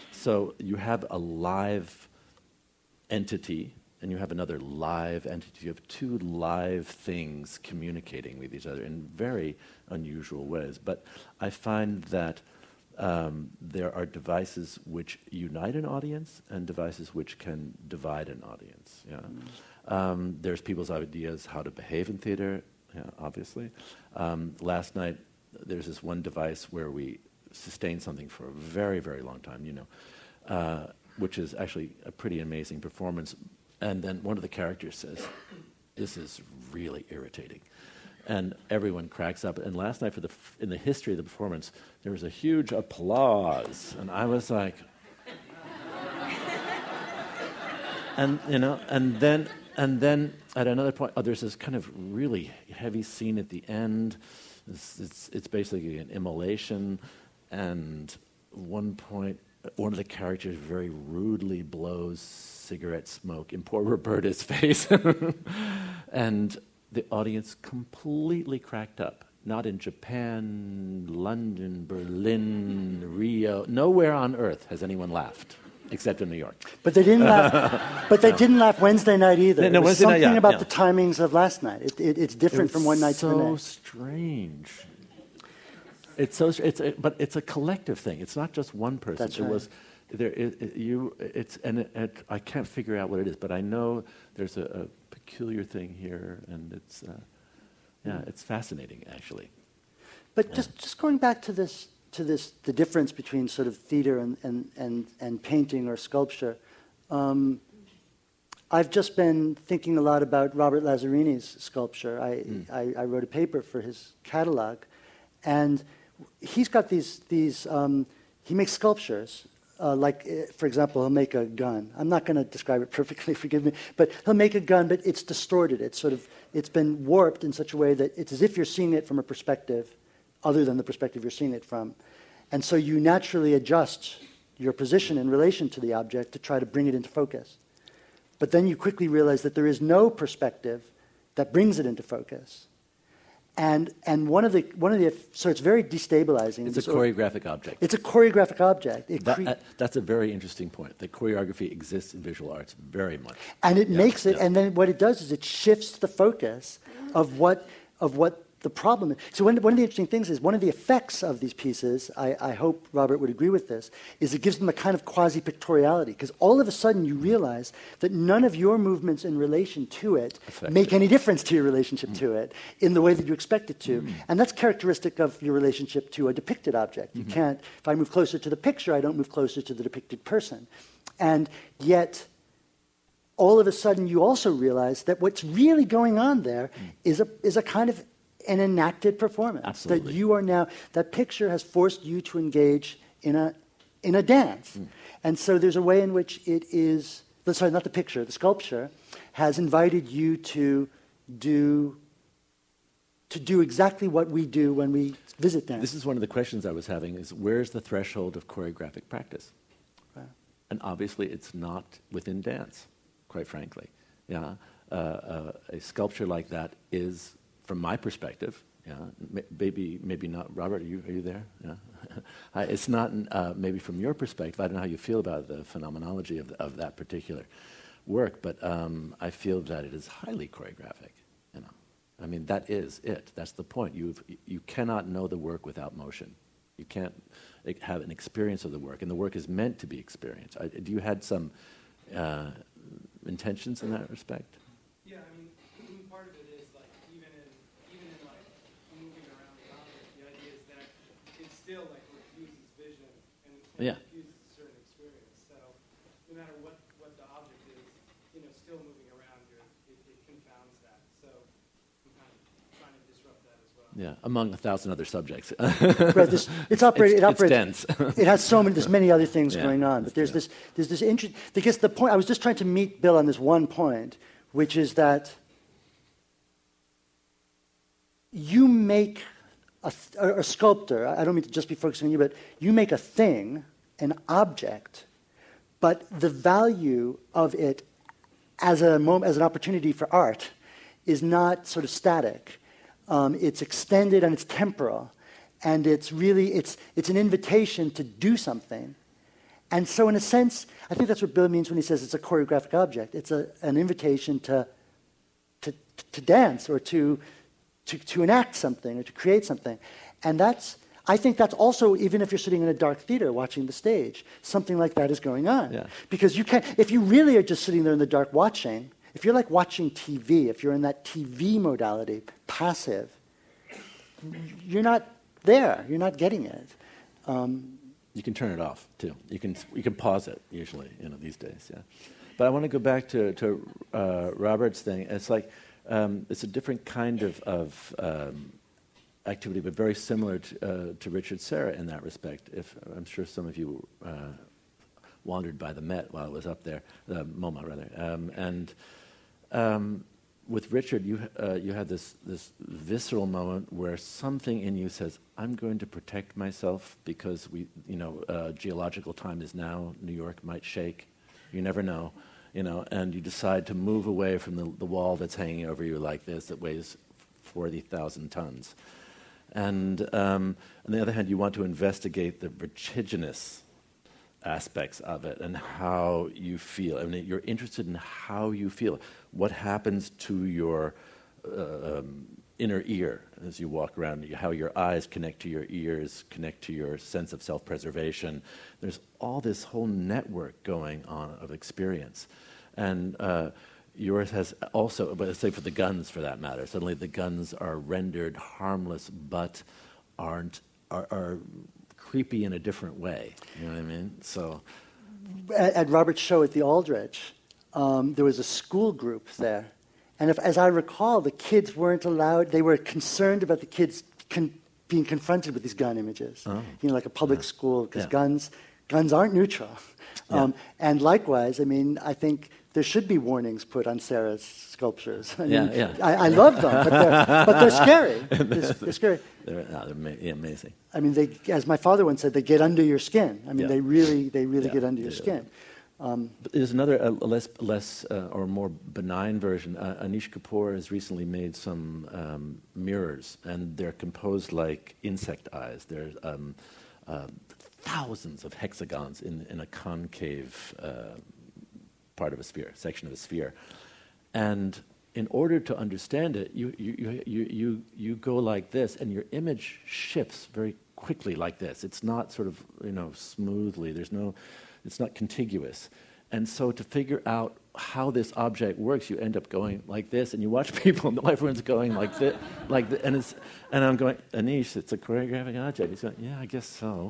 so you have a live entity, and you have another live entity. You have two live things communicating with each other in very unusual ways. But I find that um, there are devices which unite an audience and devices which can divide an audience. Yeah. Mm. Um, there's people's ideas how to behave in theater, yeah, obviously. Um, last night, there's this one device where we sustained something for a very, very long time, you know, uh, which is actually a pretty amazing performance. And then one of the characters says, this is really irritating. And everyone cracks up. And last night, for the f- in the history of the performance, there was a huge applause. And I was like... and, you know, and then, and then at another point, oh, there's this kind of really heavy scene at the end. It's, it's, it's basically an immolation. And one point, one of the characters very rudely blows cigarette smoke in poor Roberta's face. And the audience completely cracked up. Not in Japan, London, Berlin, Rio. Nowhere on earth has anyone laughed, except in New York. But they didn't laugh. But they no. didn't laugh Wednesday night either. No, no, it was Wednesday something night, yeah, about yeah. the timings of last night. It, it, it's different from one night so to the next. So strange. It's so. It's a, but it's a collective thing. It's not just one person. That's right. It was there. It, it, you. It's and it, it, I can't figure out what it is, but I know there's a, a peculiar thing here, and it's. Uh, yeah, it's fascinating, actually. But yeah. just just going back to this to this the difference between sort of theater and and and, and painting or sculpture. Um, I've just been thinking a lot about Robert Lazarini's sculpture. I, Mm. I, I wrote a paper for his catalog, and he's got these, these um, he makes sculptures. Uh, like, uh, for example, he'll make a gun. I'm not going to describe it perfectly, forgive me, but he'll make a gun, but it's distorted. It's sort of, it's been warped in such a way that it's as if you're seeing it from a perspective other than the perspective you're seeing it from. And so you naturally adjust your position in relation to the object to try to bring it into focus. But then you quickly realize that there is no perspective that brings it into focus. And and one of the one of the so it's very destabilizing. It's a choreographic object. It's a choreographic object. It That, cre- uh, that's a very interesting point. The choreography exists in visual arts very much. and it Yeah, makes it. yeah. And then what it does is it shifts the focus of what of what the problem is. So one, one of the interesting things is one of the effects of these pieces. I, I hope Robert would agree with this. Is it gives them a kind of quasi-pictoriality because all of a sudden you realize that none of your movements in relation to it Affect make it. any difference to your relationship Mm. to it in the way that you expect it to. Mm. And that's characteristic of your relationship to a depicted object. You Mhm. can't, if I move closer to the picture, I don't move closer to the depicted person. And yet, all of a sudden, you also realize that what's really going on there Mm. is a, is a kind of an enacted performance. Absolutely. That you are now, that picture has forced you to engage in a, in a dance. Mm. And so there's a way in which it is, sorry, not the picture, the sculpture has invited you to do to do exactly what we do when we visit dance. This is one of the questions I was having is where's the threshold of choreographic practice? Right. And obviously it's not within dance, quite frankly. Yeah, uh, uh, a sculpture like that is, from my perspective, yeah, m- maybe maybe not. Robert, are you are you there? Yeah, I, it's not uh, maybe from your perspective. I don't know how you feel about the phenomenology of of that particular work, but um, I feel that it is highly choreographic. You know, I mean that is it. That's the point. You you cannot know the work without motion. You can't have an experience of the work, and the work is meant to be experienced. I, do you had some uh, intentions in that respect? Yeah, I mean, part of it is like even in even in like moving around the object, the idea is that it still like refuses vision and, and Yeah. refuses a certain experience. So no matter what, what the object is, you know, still moving around, you're, it, it confounds that. So I'm kind of trying to disrupt that as well. Yeah, among a thousand other subjects. Right, this, it's operating. It's, it operates. it's dense. It has so many. There's many other things Yeah, going on, but there's true. this. There's this interest. Because the point I was just trying to meet Bill on this one point, which is that you make a, a, a sculptor. I don't mean to just be focusing on you, but you make a thing, an object, but the value of it as a moment, as an opportunity for art, is not sort of static. Um, it's extended and it's temporal, and it's really it's it's an invitation to do something. And so, in a sense, I think that's what Bill means when he says it's a choreographic object. It's a, an invitation to to to dance or to to to enact something or to create something, and that's. I think that's also, even if you're sitting in a dark theater watching the stage, something like that is going on. Yeah. Because you can't, if you really are just sitting there in the dark watching, if you're like watching T V, if you're in that T V modality, passive, you're not there. You're not getting it. Um, You can turn it off too. You can you can pause it usually, you know, these days. Yeah, but I want to go back to to uh, Robert's thing. It's like um, it's a different kind of of um, activity, but very similar to, uh, to Richard Serra in that respect. If I'm sure some of you uh, wandered by the Met while I was up there, the MoMA rather, um, and um, with Richard, you uh, you had this this visceral moment where something in you says, "I'm going to protect myself because we, you know, uh, geological time is now. New York might shake. You never know, you know." And you decide to move away from the, the wall that's hanging over you like this that weighs forty thousand tons. And um, on the other hand, you want to investigate the vertiginous aspects of it and how you feel. I mean, you're interested in how you feel. What happens to your uh, um, inner ear as you walk around, how your eyes connect to your ears, connect to your sense of self-preservation. There's all this whole network going on of experience. And uh, yours has also, but let's say for the guns for that matter, suddenly the guns are rendered harmless but aren't, are, are creepy in a different way. You know what I mean? So, at, at Robert's show at the Aldrich, um, there was a school group there. And if, as I recall, the kids weren't allowed, they were concerned about the kids con- being confronted with these gun images. Oh. You know, like a public Yeah. school, because Yeah. guns, guns aren't neutral. Yeah. Um, and likewise, I mean, I think there should be warnings put on Sarah's sculptures. I Yeah, mean, yeah. I, I love them, but they're, but they're scary. They're, they're scary. They're, no, they're ma- yeah, amazing. I mean, they, as my father once said, they get under your skin. I mean, Yeah. they really, they really Yeah, get under your they do. skin. Um, But there's another, a, a less, less uh, or more benign version. Uh, Anish Kapoor has recently made some um, mirrors, and they're composed like insect eyes. There's um, uh, thousands of hexagons in, in a concave uh, part of a sphere, section of a sphere. And in order to understand it, you, you, you, you, you, you go like this, and your image shifts very quickly like this. It's not sort of, you know, smoothly. There's no... It's not contiguous. And so to figure out how this object works, you end up going like this, and you watch people, and everyone's going like this, like this, and it's, and I'm going, Anish, it's a choreographic object. He's going, yeah, I guess so.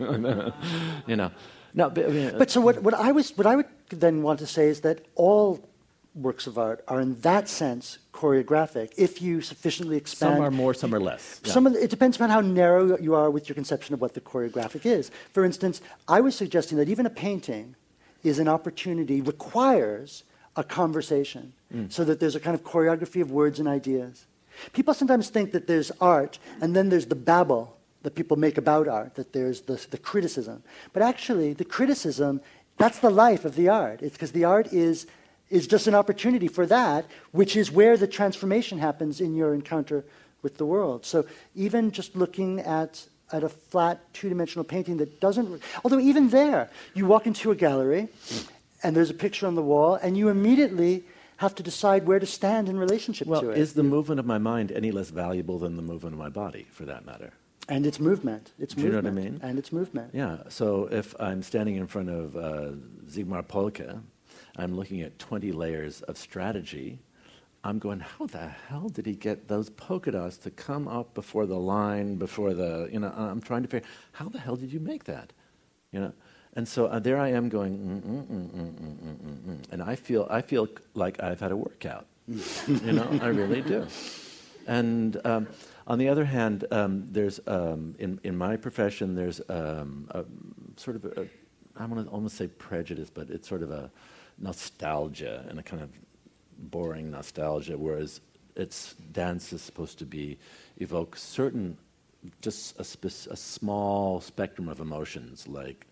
You know. No, but, I mean, But so what, what I was what I would then want to say is that all works of art are in that sense choreographic if you sufficiently expand. some are more, some are less. Yeah. Some of the, it depends on how narrow you are with your conception of what the choreographic is. For instance, I was suggesting that even a painting is an opportunity, requires a conversation, Mm. so that there's a kind of choreography of words and ideas. People sometimes think that there's art, and then there's the babble that people make about art, that there's the, the criticism. But actually, the criticism, that's the life of the art. It's because the art is is just an opportunity for that, which is where the transformation happens in your encounter with the world. So even just looking at, at a flat two-dimensional painting that doesn't... Although even there, you walk into a gallery, and there's a picture on the wall, and you immediately have to decide where to stand in relationship Well, to it. is the movement of my mind any less valuable than the movement of my body, for that matter? And it's movement. It's Do you know movement. what I mean? And it's movement. Yeah, so if I'm standing in front of uh, Zygmunt Polke, I'm looking at twenty layers of strategy, I'm going, how the hell did he get those polka dots to come up before the line, before the, you know, I'm trying to figure, how the hell did you make that? You know, and so uh, there I am going, mm, mm, mm, mm, mm, mm, mm, mm. And I feel, I feel like I've had a workout, you know, I really do. And um, on the other hand, um, there's, um, in, in my profession, there's um, a, sort of, a, I want to almost say prejudice, but it's sort of a nostalgia, and a kind of boring nostalgia, whereas it's dance is supposed to be, evoke certain, just a, spe- a small spectrum of emotions, like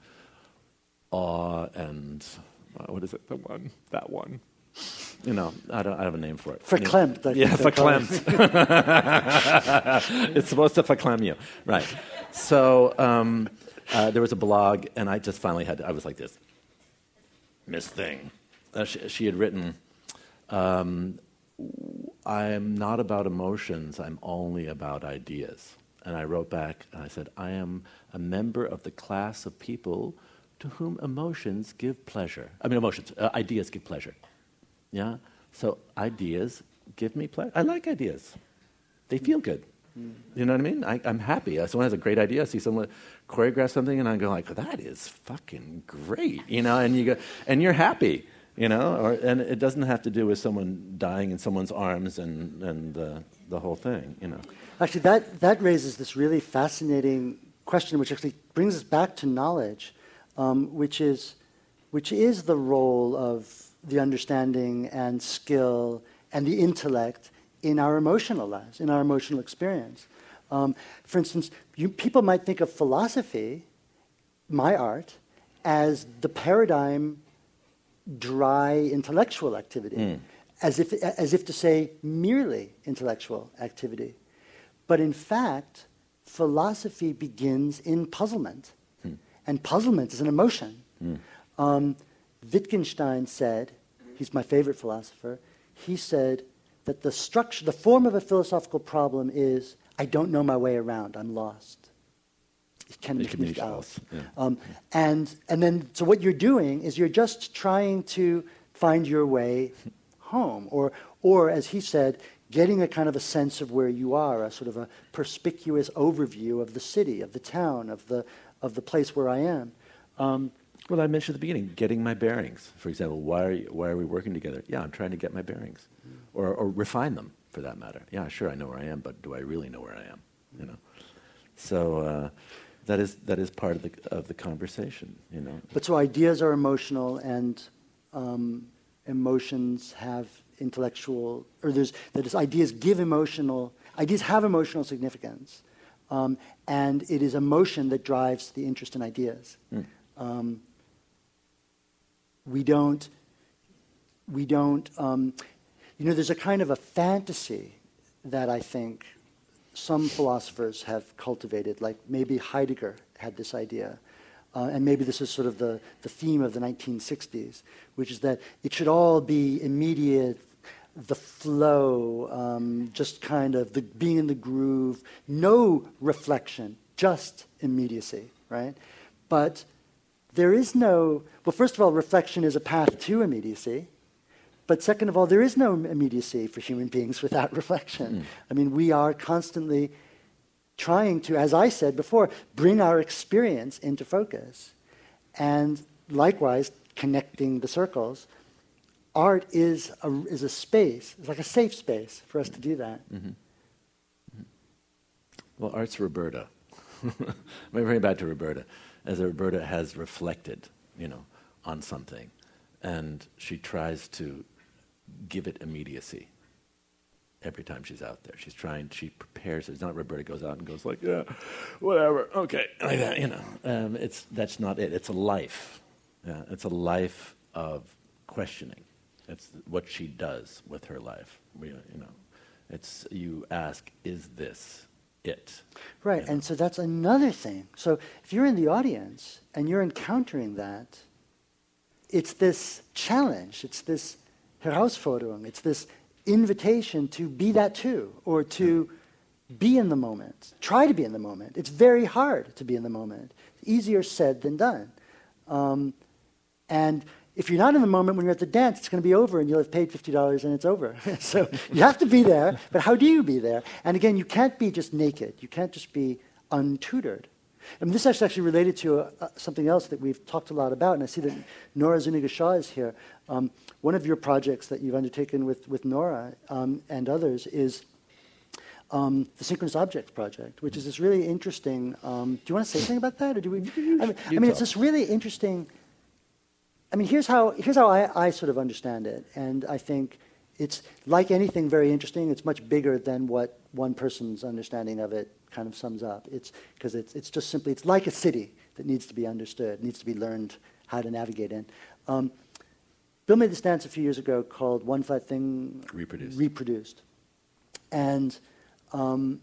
awe and, uh, what is it, the one, that one? You know, I don't. I have a name for it. Verklempt. I Yeah, think they call it. verklempt. It's supposed to verklemmen you, right? So um, uh, there was a blog, and I just finally had. To, I was like this, Miss Thing. Uh, she, she had written, um, "I'm not about emotions. I'm only about ideas." And I wrote back, and I said, "I am a member of the class of people to whom emotions give pleasure. I mean, emotions, uh, ideas give pleasure." Yeah, so ideas give me pleasure. I like ideas; they feel good. Mm. You know what I mean? I, I'm happy. Uh, Someone has a great idea. I see someone choreograph something, and I go like, "That is fucking great!" You know, and you go, and you're happy. You know, or and it doesn't have to do with someone dying in someone's arms and and uh, the whole thing. You know. Actually, that that raises this really fascinating question, which actually brings us back to knowledge, um, which is which is the role of the understanding and skill and the intellect in our emotional lives, in our emotional experience. Um, for instance, you, people might think of philosophy, my art, as the paradigm dry intellectual activity, mm. as if as if to say merely intellectual activity. But in fact, philosophy begins in puzzlement, mm. and puzzlement is an emotion. Mm. Um, Wittgenstein said, he's my favorite philosopher, he said that the structure, the form of a philosophical problem is, I don't know my way around, I'm lost. Ich kenne mich nicht aus. Yeah. Um, and, and then, so what you're doing is you're just trying to find your way home, or, or as he said, getting a kind of a sense of where you are, a sort of a perspicuous overview of the city, of the town, of the, of the place where I am. Um, Well, I mentioned at the beginning, getting my bearings. For example, why are, you, why are we working together? Yeah, I'm trying to get my bearings. Mm. Or, or refine them, for that matter. Yeah, sure, I know where I am, but do I really know where I am? You know. So uh, that is that is part of the of the conversation, you know. But so ideas are emotional, and um, emotions have intellectual, or there's that is ideas give emotional, ideas have emotional significance, um, and it is emotion that drives the interest in ideas. Mm. Um, we don't, we don't, um, you know, there's a kind of a fantasy that I think some philosophers have cultivated, like maybe Heidegger had this idea, uh, and maybe this is sort of the, the theme of the nineteen sixties, which is that it should all be immediate, the flow, um, just kind of the being in the groove, no reflection, just immediacy, right? But there is no, well, first of all, reflection is a path to immediacy. But second of all, there is no immediacy for human beings without reflection. Mm. I mean, we are constantly trying to, as I said before, bring our experience into focus. And likewise, connecting the circles, art is a, is a space, it's like a safe space for us to do that. Mm-hmm. Mm-hmm. Well, art's Roberta. Let me bring it back to Roberta. As Roberta has reflected, you know, on something, and she tries to give it immediacy every time she's out there. She's trying, she prepares. It's not Roberta goes out and goes like, yeah, whatever, okay, like that, you know. Um, it's that's not it. It's a life. Yeah, it's a life of questioning. It's what she does with her life. We, you know, it's you ask, is this it? Right, you know? And so that's another thing. So if you're in the audience and you're encountering that, it's this challenge, it's this Herausforderung, it's this invitation to be that too, or to be in the moment, try to be in the moment. It's very hard to be in the moment. Easier said than done. Um, and if you're not in the moment when you're at the dance, it's going to be over and you'll have paid fifty dollars and it's over. So you have to be there, but how do you be there? And again, you can't be just naked. You can't just be untutored. And this is actually related to uh, uh, something else that we've talked a lot about, and I see that Nora Zuniga-Shaw is here. Um, one of your projects that you've undertaken with, with Nora um, and others is um, the Synchronous Objects Project, which is this really interesting... Um, do you want to say something about that? Or do we? I mean, I mean it's this really interesting... I mean, here's how, here's how I, I sort of understand it, and I think it's, like anything very interesting, it's much bigger than what one person's understanding of it kind of sums up. It's because it's it's just simply, it's like a city that needs to be understood, needs to be learned how to navigate in. Um, Bill made this dance a few years ago called One Flat Thing Reproduced. Reproduced. And um,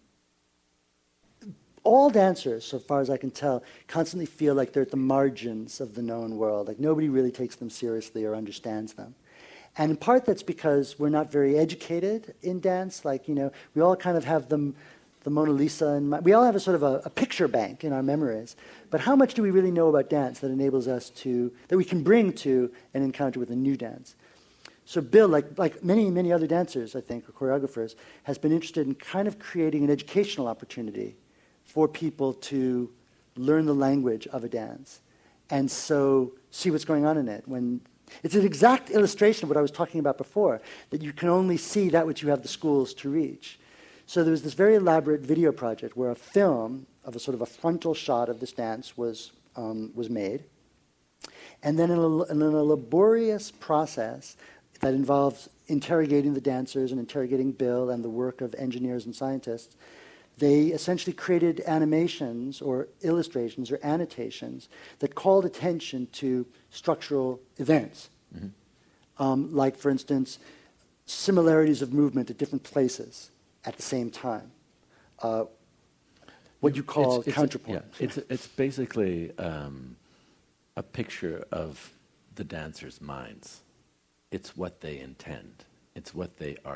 all dancers, so far as I can tell, constantly feel like they're at the margins of the known world, like nobody really takes them seriously or understands them. And in part that's because we're not very educated in dance. Like, you know, we all kind of have them, the Mona Lisa, and we all have a sort of a, a picture bank in our memories. But how much do we really know about dance that enables us to, that we can bring to an encounter with a new dance? So Bill, like, like many, many other dancers, I think, or choreographers, has been interested in kind of creating an educational opportunity for people to learn the language of a dance. And so see what's going on in it. When it's an exact illustration of what I was talking about before, that you can only see that which you have the schools to reach. So there was this very elaborate video project where a film of a sort of a frontal shot of this dance was, um, was made. And then in a, in a laborious process that involves interrogating the dancers and interrogating Bill and the work of engineers and scientists, they essentially created animations or illustrations or annotations that called attention to structural events. Mm-hmm. Um, like, for instance, similarities of movement at different places at the same time. Uh, what you call it's, it's counterpoint. A, yeah, it's, it's basically um, a picture of the dancers' minds. It's what they intend. It's what they are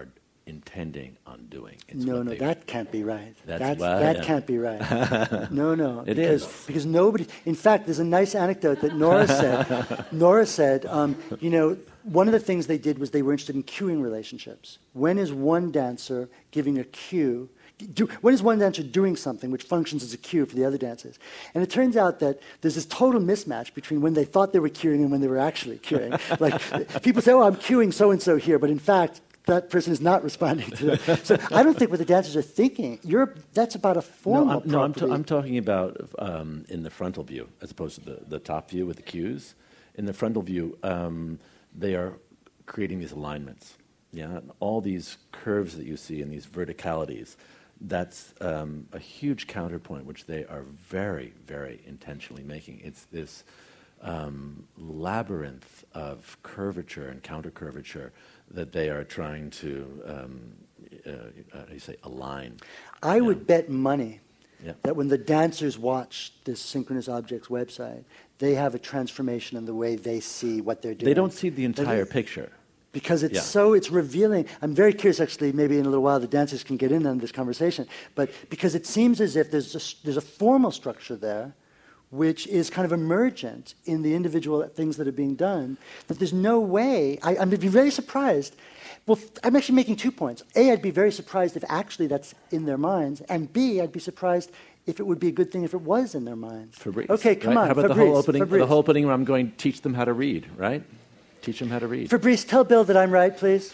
intending on doing. It's no, what no, they- that can't be right. That's That's, why- that yeah. can't be right. no, no. It because, is. Because nobody, in fact, there's a nice anecdote that Nora said. Nora said, um, you know, one of the things they did was they were interested in cueing relationships. When is one dancer giving a cue? Do, when is one dancer doing something which functions as a cue for the other dancers? And it turns out that there's this total mismatch between when they thought they were cueing and when they were actually cueing. Like, people say, oh, I'm cueing so-and-so here, but in fact, that person is not responding to them. So I don't think what the dancers are thinking, you're, that's about a formal No, I'm, no, I'm, property. t- I'm talking about um, in the frontal view as opposed to the, the top view with the cues. In the frontal view, um, they are creating these alignments. Yeah, and all these curves that you see and these verticalities. That's um, a huge counterpoint, which they are very, very intentionally making. It's this um, labyrinth of curvature and counter curvature that they are trying to, um, uh, how do you say, align. I Yeah. would bet money Yeah. that when the dancers watch this Synchronous Objects website, they have a transformation in the way they see what they're doing. They don't see the That entire is- picture. Because it's Yeah. so, it's revealing. I'm very curious, actually, maybe in a little while the dancers can get in on this conversation, but because it seems as if there's a, there's a formal structure there which is kind of emergent in the individual things that are being done, that there's no way, I, I'm going to be very surprised. Well, I'm actually making two points. A, I'd be very surprised if actually that's in their minds, and B, I'd be surprised if it would be a good thing if it was in their minds. Fabrice. Okay, come right? on, How about Fabrice, the whole opening? Fabrice. The whole opening where I'm going to teach them how to read, right? Teach them how to read. Fabrice, tell Bill that I'm right, please.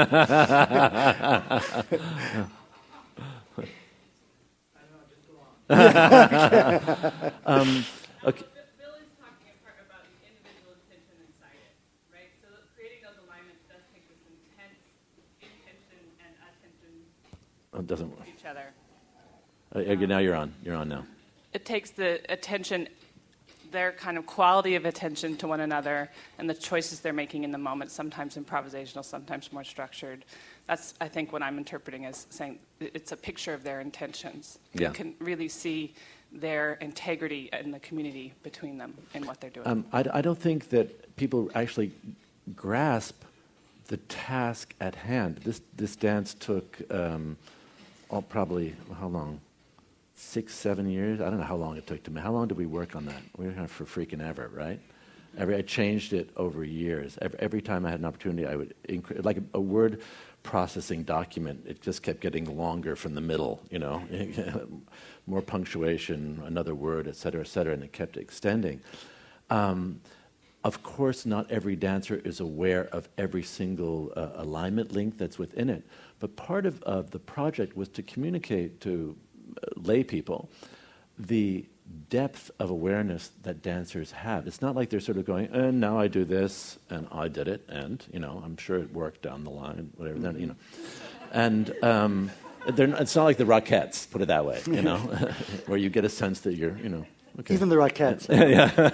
um, okay. Bill is talking in part about the individual intention inside it, right? So creating those alignments does take this intense intention and attention Oh, it doesn't work. to each other. Uh, okay, now you're on. You're on now. It takes the attention, their kind of quality of attention to one another and the choices they're making in the moment, sometimes improvisational, sometimes more structured. That's, I think, what I'm interpreting as saying it's a picture of their intentions. Yeah. You can really see their integrity in the community between them and what they're doing. Um, I, I don't think that people actually grasp the task at hand. This this dance took um, all probably how long? Six, seven years. I don't know how long it took to me. How long did we work on that? We were on it for freaking ever, right? Every I changed it over years. Every, every time I had an opportunity, I would incre- like a, a word processing document. It just kept getting longer from the middle. You know, more punctuation, another word, et cetera, et cetera, and it kept extending. Um, Of course, not every dancer is aware of every single uh, alignment link that's within it, but part of, of the project was to communicate to uh, lay people the depth of awareness that dancers have. It's not like they're sort of going, and now I do this, and I did it, and, you know, I'm sure it worked down the line, whatever, then, you know. And um, they're not, it's not like the Rockettes, put it that way, you know, where you get a sense that you're, you know, okay. Even the Rockettes. yeah.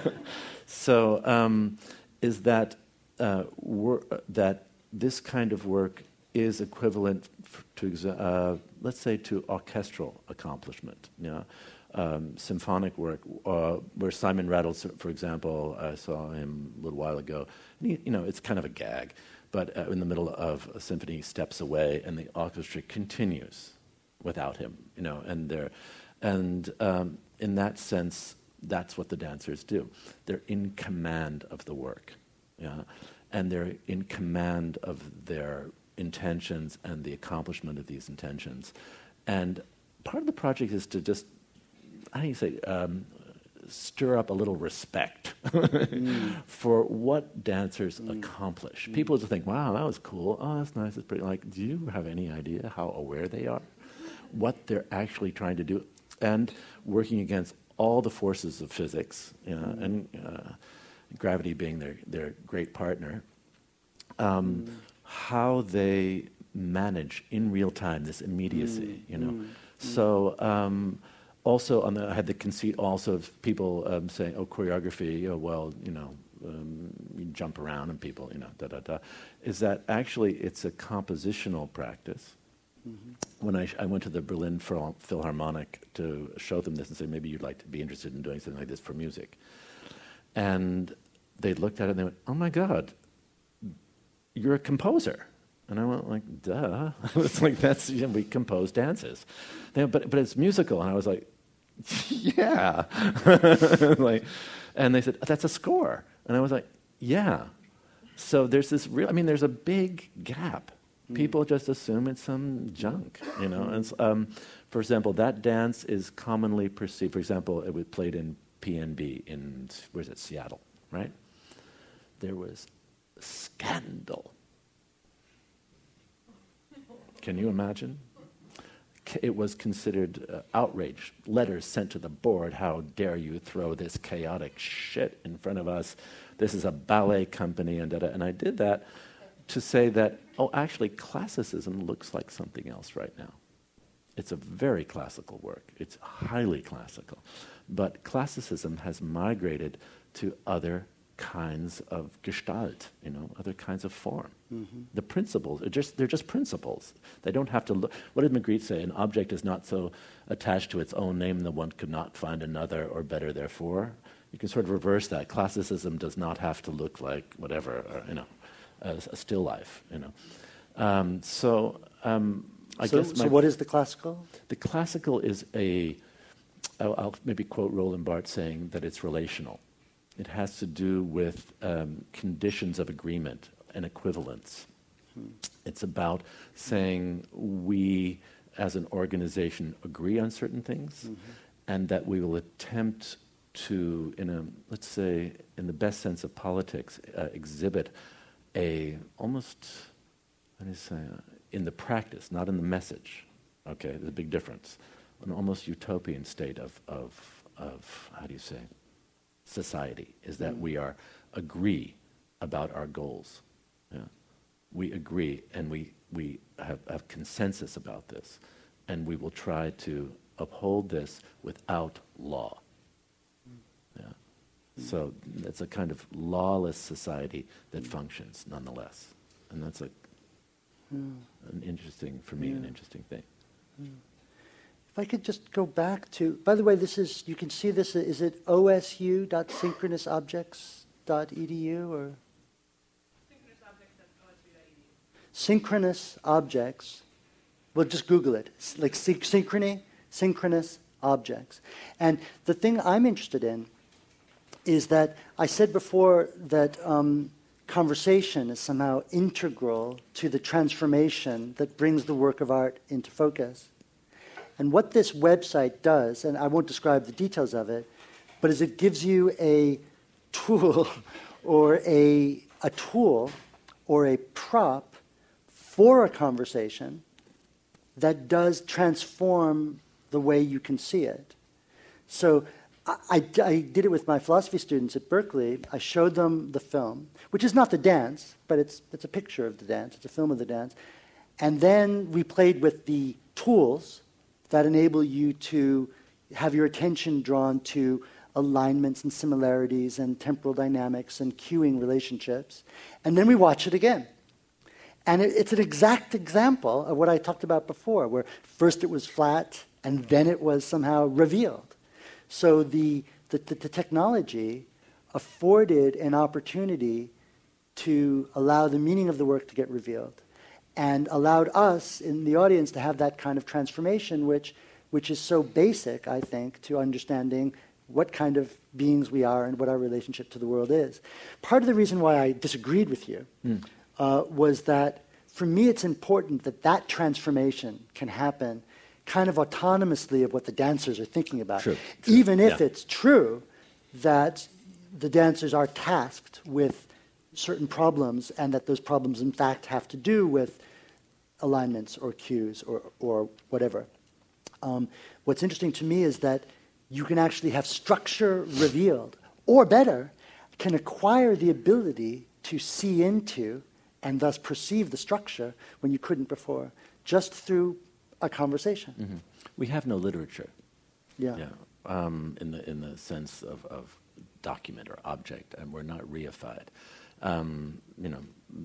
So, um, is that uh, wor- that this kind of work is equivalent f- to, exa- uh, let's say, to orchestral accomplishment? You know, um, symphonic work, uh, where Simon Rattle, for example, I saw him a little while ago. And he, you know, it's kind of a gag, but uh, in the middle of a symphony, he steps away, and the orchestra continues without him. You know, and they're, and um, in that sense, that's what the dancers do. They're in command of the work, yeah, and they're in command of their intentions and the accomplishment of these intentions. And part of the project is to just, how do you say, um, stir up a little respect mm. for what dancers mm. accomplish. Mm. People just think, wow, that was cool. Oh, that's nice. It's pretty. Like, do you have any idea how aware they are? What they're actually trying to do? And working against all the forces of physics, you know, mm. and uh, gravity being their, their great partner, um, mm. how they manage in real time this immediacy, mm. you know. Mm. So um, also, on the, I had the conceit also of people um, saying, oh, choreography, oh, well, you know, um, you jump around and people, you know, da-da-da, is that actually it's a compositional practice. Mm-hmm. When I, sh- I went to the Berlin Phil- Philharmonic to show them this and say, maybe you'd like to be interested in doing something like this for music. And they looked at it and they went, oh my God, you're a composer. And I went like, duh. It's like, that's, you know, we compose dances. They, but but it's musical. And I was like, yeah. Like, and they said, that's a score. And I was like, yeah. So there's this real, I mean, there's a big gap. Mm. People just assume it's some junk, you know. And um, for example, that dance is commonly perceived. For example, it was played in P N B in, where's it, Seattle, right? There was scandal. Can you imagine? It was considered uh, outrage. Letters sent to the board, how dare you throw this chaotic shit in front of us? This is a ballet company, and da-da. And I did that to say that, oh, actually, classicism looks like something else right now. It's a very classical work. It's highly classical. But classicism has migrated to other kinds of gestalt, you know, other kinds of form. Mm-hmm. The principles, are just, they're just principles. They don't have to look. What did Magritte say? An object is not so attached to its own name that one could not find another or better therefore. You can sort of reverse that. Classicism does not have to look like whatever, or, you know, a, a still life, you know. Um, so um, I so, guess so my, what is the classical? The classical is a, I'll, I'll maybe quote Roland Barthes saying that it's relational. It has to do with um, conditions of agreement and equivalence. Hmm. It's about saying we, as an organization, agree on certain things, mm-hmm. and that we will attempt to, in a, let's say, in the best sense of politics, uh, exhibit a almost, how do you say, uh, in the practice, not in the message. Okay, there's a big difference. An almost utopian state of of of how do you say? Society is that mm. we are agree about our goals. Yeah. We agree and we, we have, have consensus about this, and we will try to uphold this without law. Mm. Yeah. Mm. So it's a kind of lawless society that mm. functions nonetheless. And that's a mm. an interesting, for me, yeah. an interesting thing. Mm. If I could just go back to, by the way, this is, you can see this, is it O S U dot synchronous objects dot E D U or? Synchronous objects dot O S U dot E D U. Synchronous objects, well, just Google it, it's like sy- synchrony, synchronous objects. And the thing I'm interested in is that I said before that um, conversation is somehow integral to the transformation that brings the work of art into focus. And what this website does, and I won't describe the details of it, but is it gives you a tool or a, a tool or a prop for a conversation that does transform the way you can see it. So I, I, I did it with my philosophy students at Berkeley. I showed them the film, which is not the dance, but it's, it's a picture of the dance. It's a film of the dance. And then we played with the tools that enable you to have your attention drawn to alignments and similarities and temporal dynamics and cueing relationships. And then we watch it again. And it, it's an exact example of what I talked about before, where first it was flat and then it was somehow revealed. So the, the, the, the technology afforded an opportunity to allow the meaning of the work to get revealed, and allowed us in the audience to have that kind of transformation, which which is so basic, I think, to understanding what kind of beings we are and what our relationship to the world is. Part of the reason why I disagreed with you mm. uh, was that, for me, it's important that that transformation can happen kind of autonomously of what the dancers are thinking about. True, true. Even if yeah. it's true that the dancers are tasked with certain problems, and that those problems, in fact, have to do with alignments or cues or, or whatever. Um, what's interesting to me is that you can actually have structure revealed, or better, can acquire the ability to see into and thus perceive the structure when you couldn't before, just through a conversation. Mm-hmm. We have no literature. Yeah. yeah. Um, in the in the sense of, of document or object, and we're not reified. Um, you know,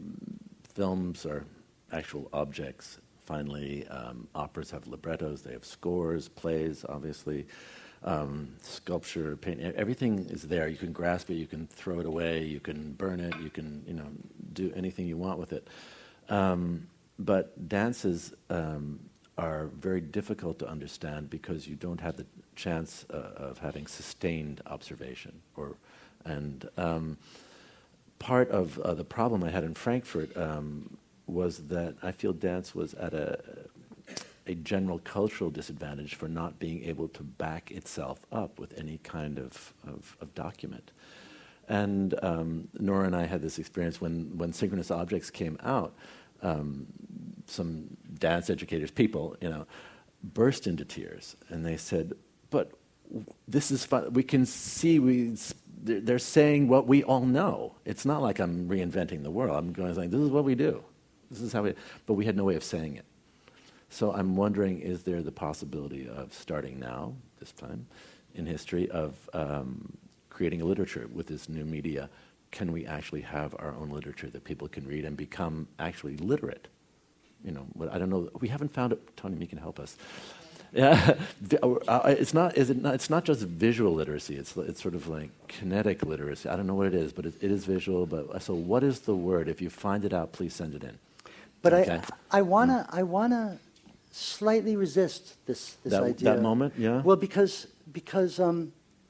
films are actual objects. Finally, um, operas have librettos, they have scores, plays, obviously, um, sculpture, paint, everything is there. You can grasp it, you can throw it away, you can burn it, you can, you know, do anything you want with it. Um, but dances um, are very difficult to understand because you don't have the chance uh, of having sustained observation. Or, and um, part of uh, the problem I had in Frankfurt um, was that I feel dance was at a, a general cultural disadvantage for not being able to back itself up with any kind of, of, of document. And um, Nora and I had this experience when, when synchronous objects came out. Um, some dance educators, people, you know, burst into tears, and they said, "But this is fun. We can see we. They're saying what we all know. It's not like I'm reinventing the world. I'm going like, this is what we do. This is how we." But we had no way of saying it. So I'm wondering, is there the possibility of starting now, this time, in history, of um, creating a literature with this new media? Can we actually have our own literature that people can read and become actually literate? You know, I don't know. We haven't found it. Tony, you can help us. Yeah, it's not. Is it not? It's not just visual literacy. It's it's sort of like kinetic literacy. I don't know what it is, but it, it is visual. But so, what is the word? If you find it out, please send it in. But okay. I I wanna I wanna slightly resist this this that, idea. That moment, yeah. Well, because because um.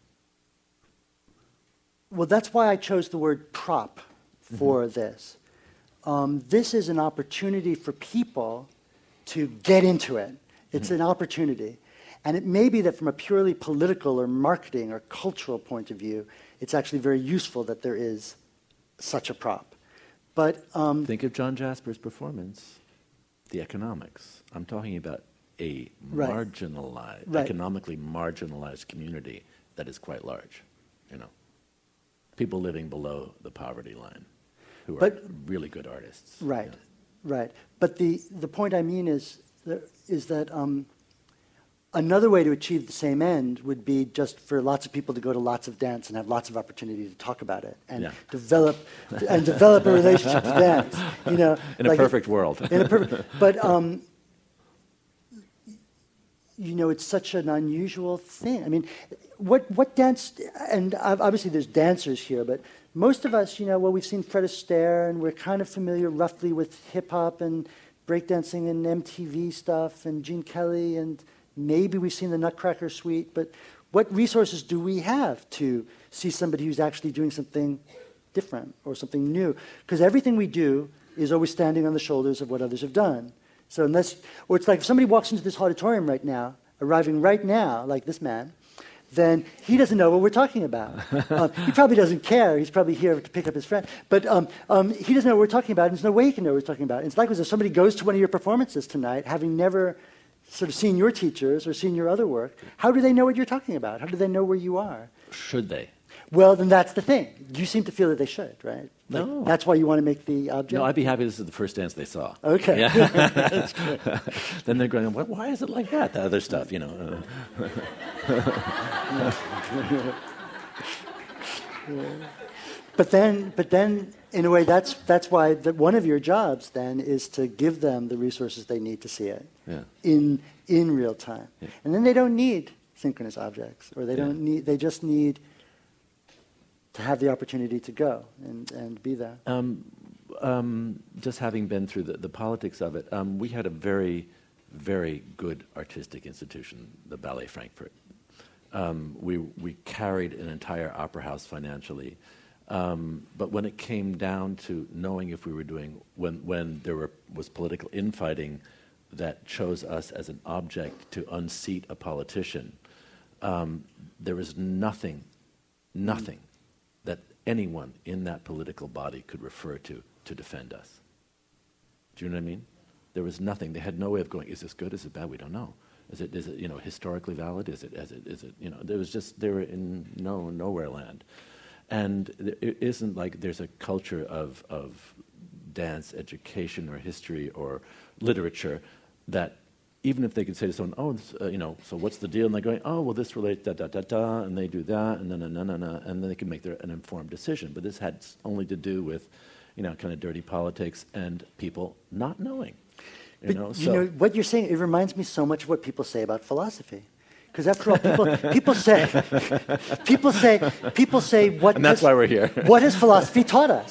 Well, that's why I chose the word prop for mm-hmm. this. Um, this is an opportunity for people to get into it. It's mm-hmm. an opportunity. And it may be that from a purely political or marketing or cultural point of view, it's actually very useful that there is such a prop. But um, think of John Jasper's performance, the economics. I'm talking about a right. marginalized, right. economically marginalized community that is quite large, you know. People living below the poverty line who but, are really good artists. Right, yeah. right. But the, the point I mean is, that, is that um, another way to achieve the same end would be just for lots of people to go to lots of dance and have lots of opportunity to talk about it and yeah. develop and develop a relationship to dance. You know, in like a perfect world. In a perfect, but um, you know, it's such an unusual thing. I mean, what what dance? And obviously, there's dancers here, but most of us, you know, well, we've seen Fred Astaire, and we're kind of familiar roughly with hip hop and breakdancing and M T V stuff, and Gene Kelly, and maybe we've seen the Nutcracker Suite. But what resources do we have to see somebody who's actually doing something different or something new? Because everything we do is always standing on the shoulders of what others have done. So unless, or it's like if somebody walks into this auditorium right now, arriving right now, like this man, then he doesn't know what we're talking about. um, he probably doesn't care. He's probably here to pick up his friend. But um, um, he doesn't know what we're talking about, and there's no way he can know what we're talking about. It's likewise if somebody goes to one of your performances tonight, having never sort of seen your teachers or seen your other work, how do they know what you're talking about? How do they know where you are? Should they? Well, then that's the thing. You seem to feel that they should, right? Like, no. That's why you want to make the object? No, I'd be happy this is the first dance they saw. Okay. Yeah. That's good. Then they're going, what, why is it like that? The other stuff, you know. But then, but then, in a way, that's that's why the, one of your jobs then is to give them the resources they need to see it yeah. in in real time, yeah. and then they don't need synchronous objects, or they yeah. don't need. They just need to have the opportunity to go and, and be there. Um, um, just having been through the, the politics of it, um, we had a very, very good artistic institution, the Ballet Frankfurt. Um, we we carried an entire opera house financially. Um, but when it came down to knowing if we were doing, when, when there were, was political infighting that chose us as an object to unseat a politician, um, there was nothing, nothing mm. that anyone in that political body could refer to to defend us. Do you know what I mean? There was nothing. They had no way of going, is this good, is it bad? We don't know. Is it, is it you know, historically valid? Is it, is it, is it, you know, there was just, they were in no nowhere land. And it isn't like there's a culture of, of dance education or history or literature that even if they could say to someone, oh, this, uh, you know, so what's the deal? And they're going, oh, well, this relates da da da da, and they do that, and then na na na na, and then they can make their, an informed decision. But this had only to do with, you know, kind of dirty politics and people not knowing. You but know, you so know what you're saying. It reminds me so much of what people say about philosophy. Because after all, people, people say, people say, people say, what? And that's has, why we're here. What has philosophy taught us?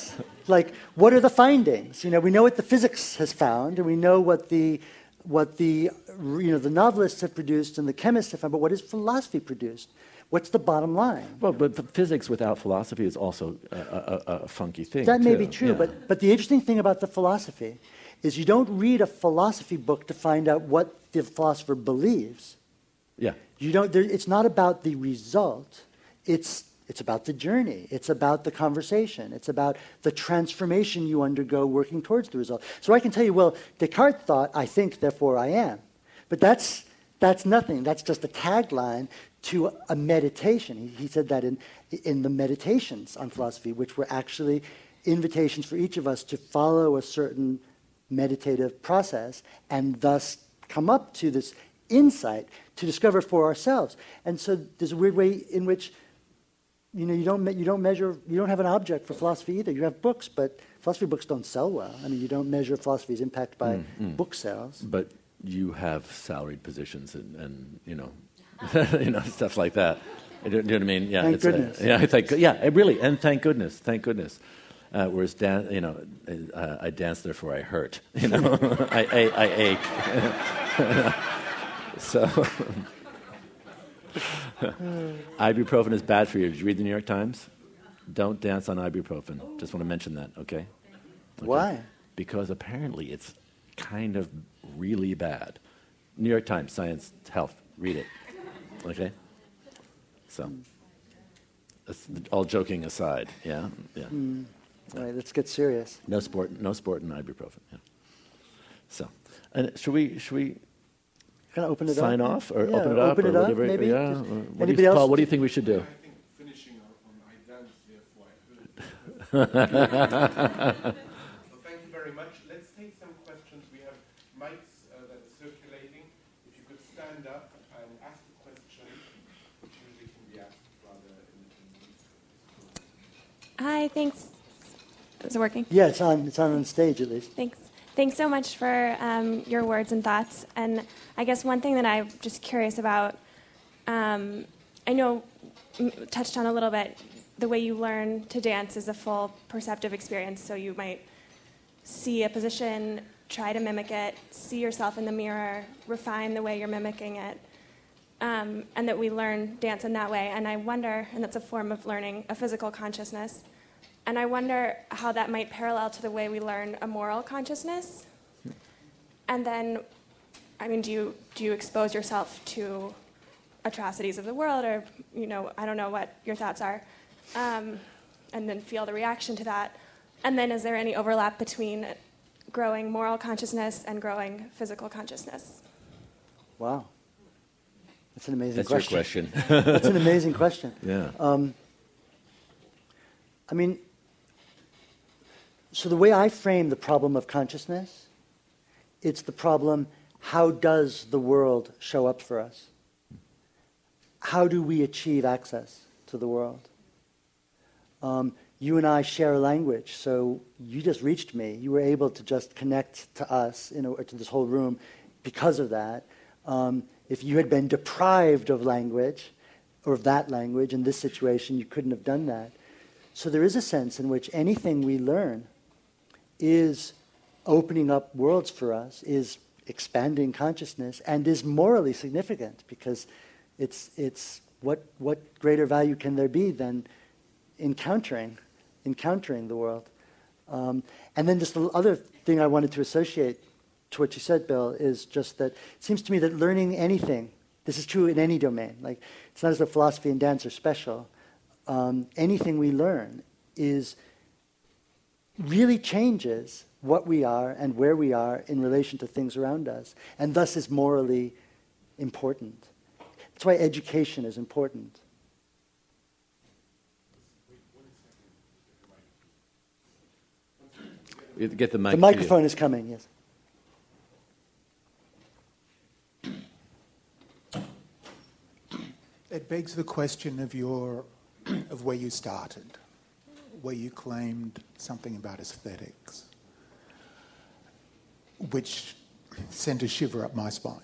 Like, what are the findings? You know, we know what the physics has found, and we know what the what the you know the novelists have produced and the chemists have found. But what has philosophy produced? What's the bottom line? Well, but the physics without philosophy is also a, a, a funky thing. That may too. be true, yeah. but but the interesting thing about the philosophy is you don't read a philosophy book to find out what the philosopher believes. Yeah. You don't. There, it's not about the result. It's it's about the journey. It's about the conversation. It's about the transformation you undergo working towards the result. So I can tell you, well, Descartes thought, "I think, therefore I am," but that's that's nothing. That's just a tagline to a meditation. He, he said that in in the meditations on philosophy, which were actually invitations for each of us to follow a certain meditative process and thus come up to this insight to discover for ourselves. And so there's a weird way in which, you know, you don't me- you don't measure, you don't have an object for philosophy either. You have books, but philosophy books don't sell well. I mean, you don't measure philosophy's impact by mm, mm. book sales. But you have salaried positions and, and you know, you know, stuff like that. You know, you know what I mean? Yeah. Thank it's, uh, goodness. yeah, thank, yeah, really, and thank goodness, thank goodness. Uh, whereas, dan- you know, uh, I dance, therefore I hurt. You know, I, I, I ache. So, ibuprofen is bad for you. Did you read the New York Times? Don't dance on ibuprofen. Just want to mention that, okay? okay? Why? Because apparently it's kind of really bad. New York Times, Science, Health. Read it, okay? So, all joking aside, yeah, yeah. Mm. All right, let's get serious. No sport, no sport in ibuprofen. Yeah. So, and should we should we Kind of open it sign up? off or yeah, open it up open or it up, whatever? maybe? Yeah. Just- or what do anybody you, else? Paul, what do you think we should do? I think finishing on, on I dance, therefore I heard. So thank you very much. Let's take some questions. We have mics uh, that are circulating. If you could stand up and ask a question, which usually can be asked rather in, in Hi, thanks. Is it working? Yeah, it's on. It's on on stage at least. Thanks. Thanks so much for um, your words and thoughts. And I guess one thing that I'm just curious about, um, I know m- touched on a little bit, the way you learn to dance is a full perceptive experience. So you might see a position, try to mimic it, see yourself in the mirror, refine the way you're mimicking it, um, and that we learn dance in that way. And I wonder, and that's a form of learning a physical consciousness. And I wonder how that might parallel to the way we learn a moral consciousness. And then, I mean, do you do you expose yourself to atrocities of the world, or you know, I don't know what your thoughts are, um, and then feel the reaction to that. And then, is there any overlap between growing moral consciousness and growing physical consciousness? Wow, that's an amazing That's question. your question. That's an amazing question. Yeah. Um, I mean, so the way I frame the problem of consciousness, it's the problem, how does the world show up for us? How do we achieve access to the world? Um, you and I share a language, so you just reached me. You were able to just connect to us, you know, or to this whole room because of that. Um, if you had been deprived of language, or of that language in this situation, you couldn't have done that. So there is a sense in which anything we learn is opening up worlds for us, is expanding consciousness, and is morally significant, because it's it's what what greater value can there be than encountering encountering the world. Um, and then just the other thing I wanted to associate to what you said, Bill, is just that it seems to me that learning anything, this is true in any domain, like it's not as though philosophy and dance are special. Um, anything we learn is really changes what we are and where we are in relation to things around us, and thus is morally important. That's why education is important. You get the mic. The microphone is coming, yes. It begs the question of your of where you started, where you claimed something about aesthetics, which sent a shiver up my spine.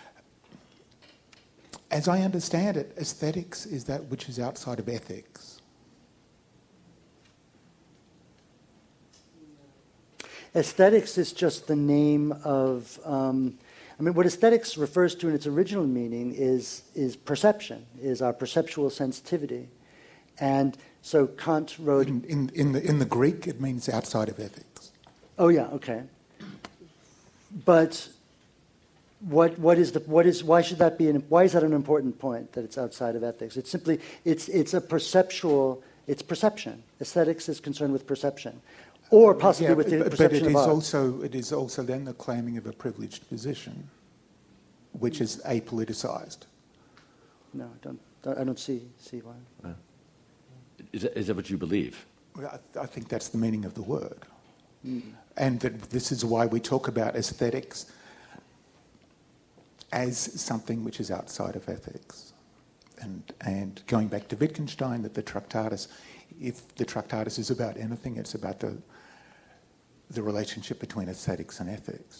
As I understand it, aesthetics is that which is outside of ethics. aesthetics is just the name of, um, I mean, what aesthetics refers to in its original meaning is, is perception, is our perceptual sensitivity. And so Kant wrote... In, in, in, the, in the Greek, it means outside of ethics. Oh, yeah, okay. But what, what is the, what is, why should that be, an, why is that an important point, that it's outside of ethics? It's simply, it's, it's a perceptual, it's perception. Aesthetics is concerned with perception. Or possibly yeah, with the but, perception but it of is art. also it is also then the claiming of a privileged position, which is apoliticized. No, I don't. I don't see see why. Uh, is, that, is that what you believe? Well, I, I think that's the meaning of the word, Mm. and that this is why we talk about aesthetics as something which is outside of ethics, and and going back to Wittgenstein, that the Tractatus, if the Tractatus is about anything, it's about the the relationship between aesthetics and ethics.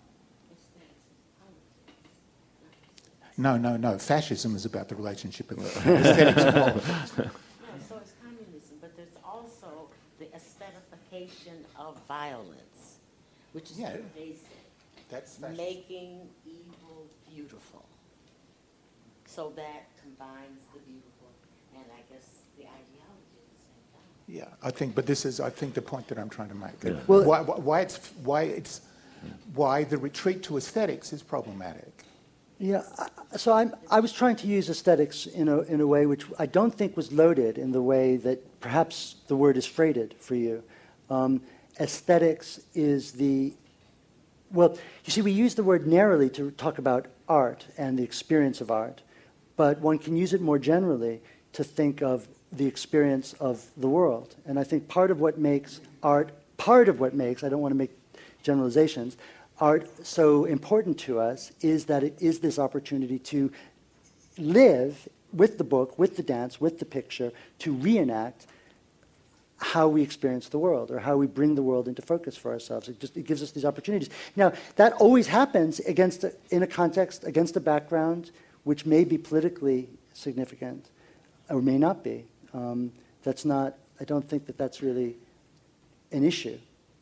No, no, no. Fascism is about the relationship of aesthetics and politics. Yeah, so it's communism, but there's also the aesthetification of violence, which is Yeah. pervasive. That's fascism. Making evil beautiful. So that combines the beautiful and I guess the ideology at the same time. Yeah, I think, but this is, I think, the point that I'm trying to make. Yeah. Well- why, why it's, why it's, why the retreat to aesthetics is problematic. Yeah, I- so I'm, I was trying to use aesthetics in a, in a way which I don't think was loaded in the way that perhaps the word is freighted for you. Um, aesthetics is the, well, you see, we use the word narrowly to talk about art and the experience of art, but one can use it more generally to think of the experience of the world. And I think part of what makes art, part of what makes, I don't want to make generalizations, art so important to us is that it is this opportunity to live with the book, with the dance, with the picture, to reenact how we experience the world or how we bring the world into focus for ourselves. It just it gives us these opportunities. Now, that always happens against a, in a context, against a background which may be politically significant or may not be. Um, that's not, I don't think that that's really an issue.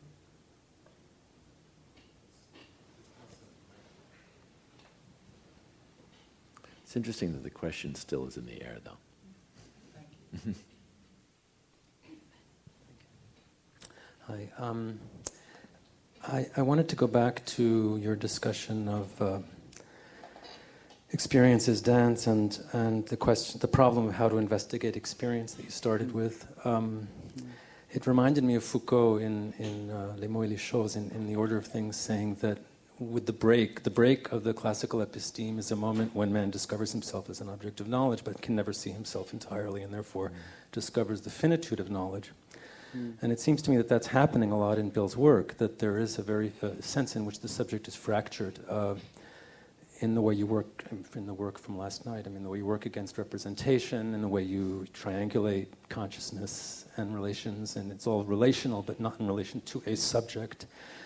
It's interesting that the question still is in the air, though. Thank you. Hi. Um, I, I wanted to go back to your discussion of uh, experience as dance and, and the question, the problem of how to investigate experience that you started with. Um, it reminded me of Foucault in, in uh, Les mots et les choses, in, in The Order of Things, saying that with the break, the break of the classical episteme is a moment when man discovers himself as an object of knowledge, but can never see himself entirely, and therefore mm. discovers the finitude of knowledge. Mm. And it seems to me that that's happening a lot in Bill's work, that there is a very uh, sense in which the subject is fractured uh, in the way you work, in the work from last night, I mean, the way you work against representation, and the way you triangulate consciousness and relations, and it's all relational, but not in relation to a subject.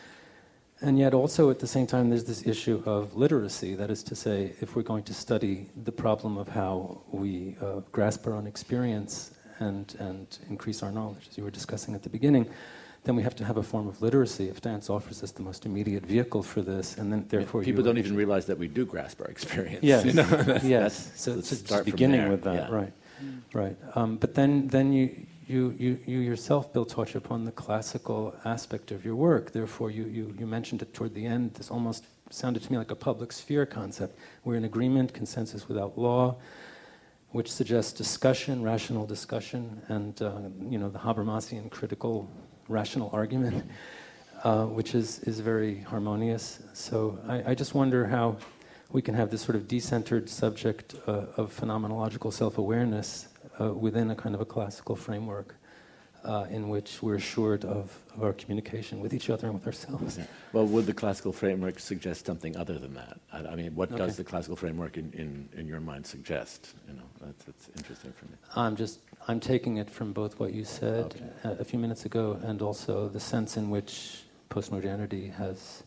And yet also at the same time there's this issue of literacy, that is to say, if we're going to study the problem of how we uh, grasp our own experience and, and increase our knowledge, as you were discussing at the beginning, then we have to have a form of literacy. If dance offers us the most immediate vehicle for this, and then therefore yeah, people you don't even realize that we do grasp our experience. Yes, you know? that's, yes. That's, so let's it's start just beginning from there. with that, yeah. right, mm. right. Um, but then, then you. You, you, you yourself, Bill, touch upon the classical aspect of your work. Therefore, you, you, you mentioned it toward the end. This almost sounded to me like a public sphere concept. We're in agreement, consensus without law, which suggests discussion, rational discussion, and uh, you know the Habermasian critical rational argument, uh, which is, is very harmonious. So I, I just wonder how we can have this sort of decentered subject uh, of phenomenological self-awareness Uh, within a kind of a classical framework uh, in which we're assured of, of our communication with each other and with ourselves. Yeah. Well, would the classical framework suggest something other than that? I, I mean, what Okay. does the classical framework in, in, in your mind suggest? You know, that's, that's interesting for me. I'm just, I'm taking it from both what you said Okay. uh, a few minutes ago and also the sense in which postmodernity has,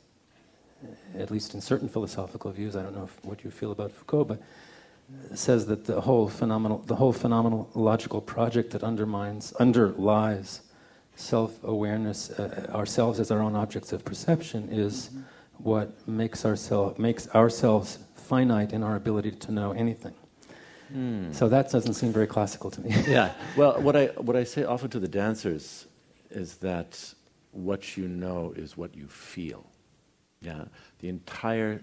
at least in certain philosophical views, I don't know if, what you feel about Foucault, but says that the whole phenomenal, the whole phenomenological project that undermines, underlies self-awareness, uh, ourselves as our own objects of perception, is mm-hmm. what makes, oursel- makes ourselves finite in our ability to know anything. Mm. So that doesn't seem very classical to me. Yeah. Well, what I what I say often to the dancers is that what you know is what you feel. Yeah. The entire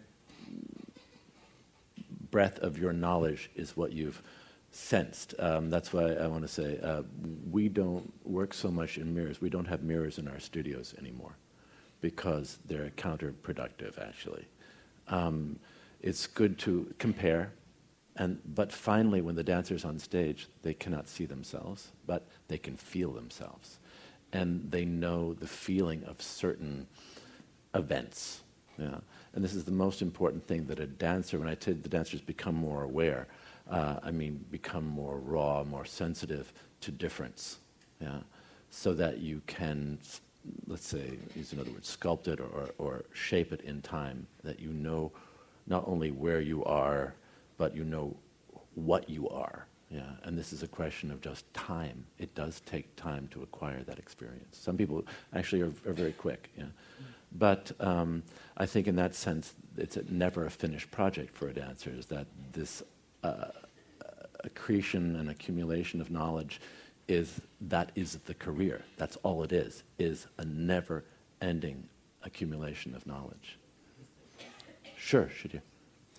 breadth of your knowledge is what you've sensed. Um, that's why I want to say uh, we don't work so much in mirrors. We don't have mirrors in our studios anymore because they're counterproductive, actually. Um, it's good to compare, and but finally, when the dancer's on stage, they cannot see themselves, but they can feel themselves. And they know the feeling of certain events. Yeah. And this is the most important thing, that a dancer, when I tell the dancers become more aware, uh, I mean become more raw, more sensitive to difference. Yeah. So that you can, let's say, use another word, sculpt it or, or, or shape it in time, that you know not only where you are, but you know what you are. Yeah, and this is a question of just time. It does take time to acquire that experience. Some people actually are, are very quick. Yeah, but um, I think in that sense, it's a never a finished project for a dancer. Is that this uh, accretion and accumulation of knowledge is that is the career. That's all it is. Is a never-ending accumulation of knowledge. Sure, should you?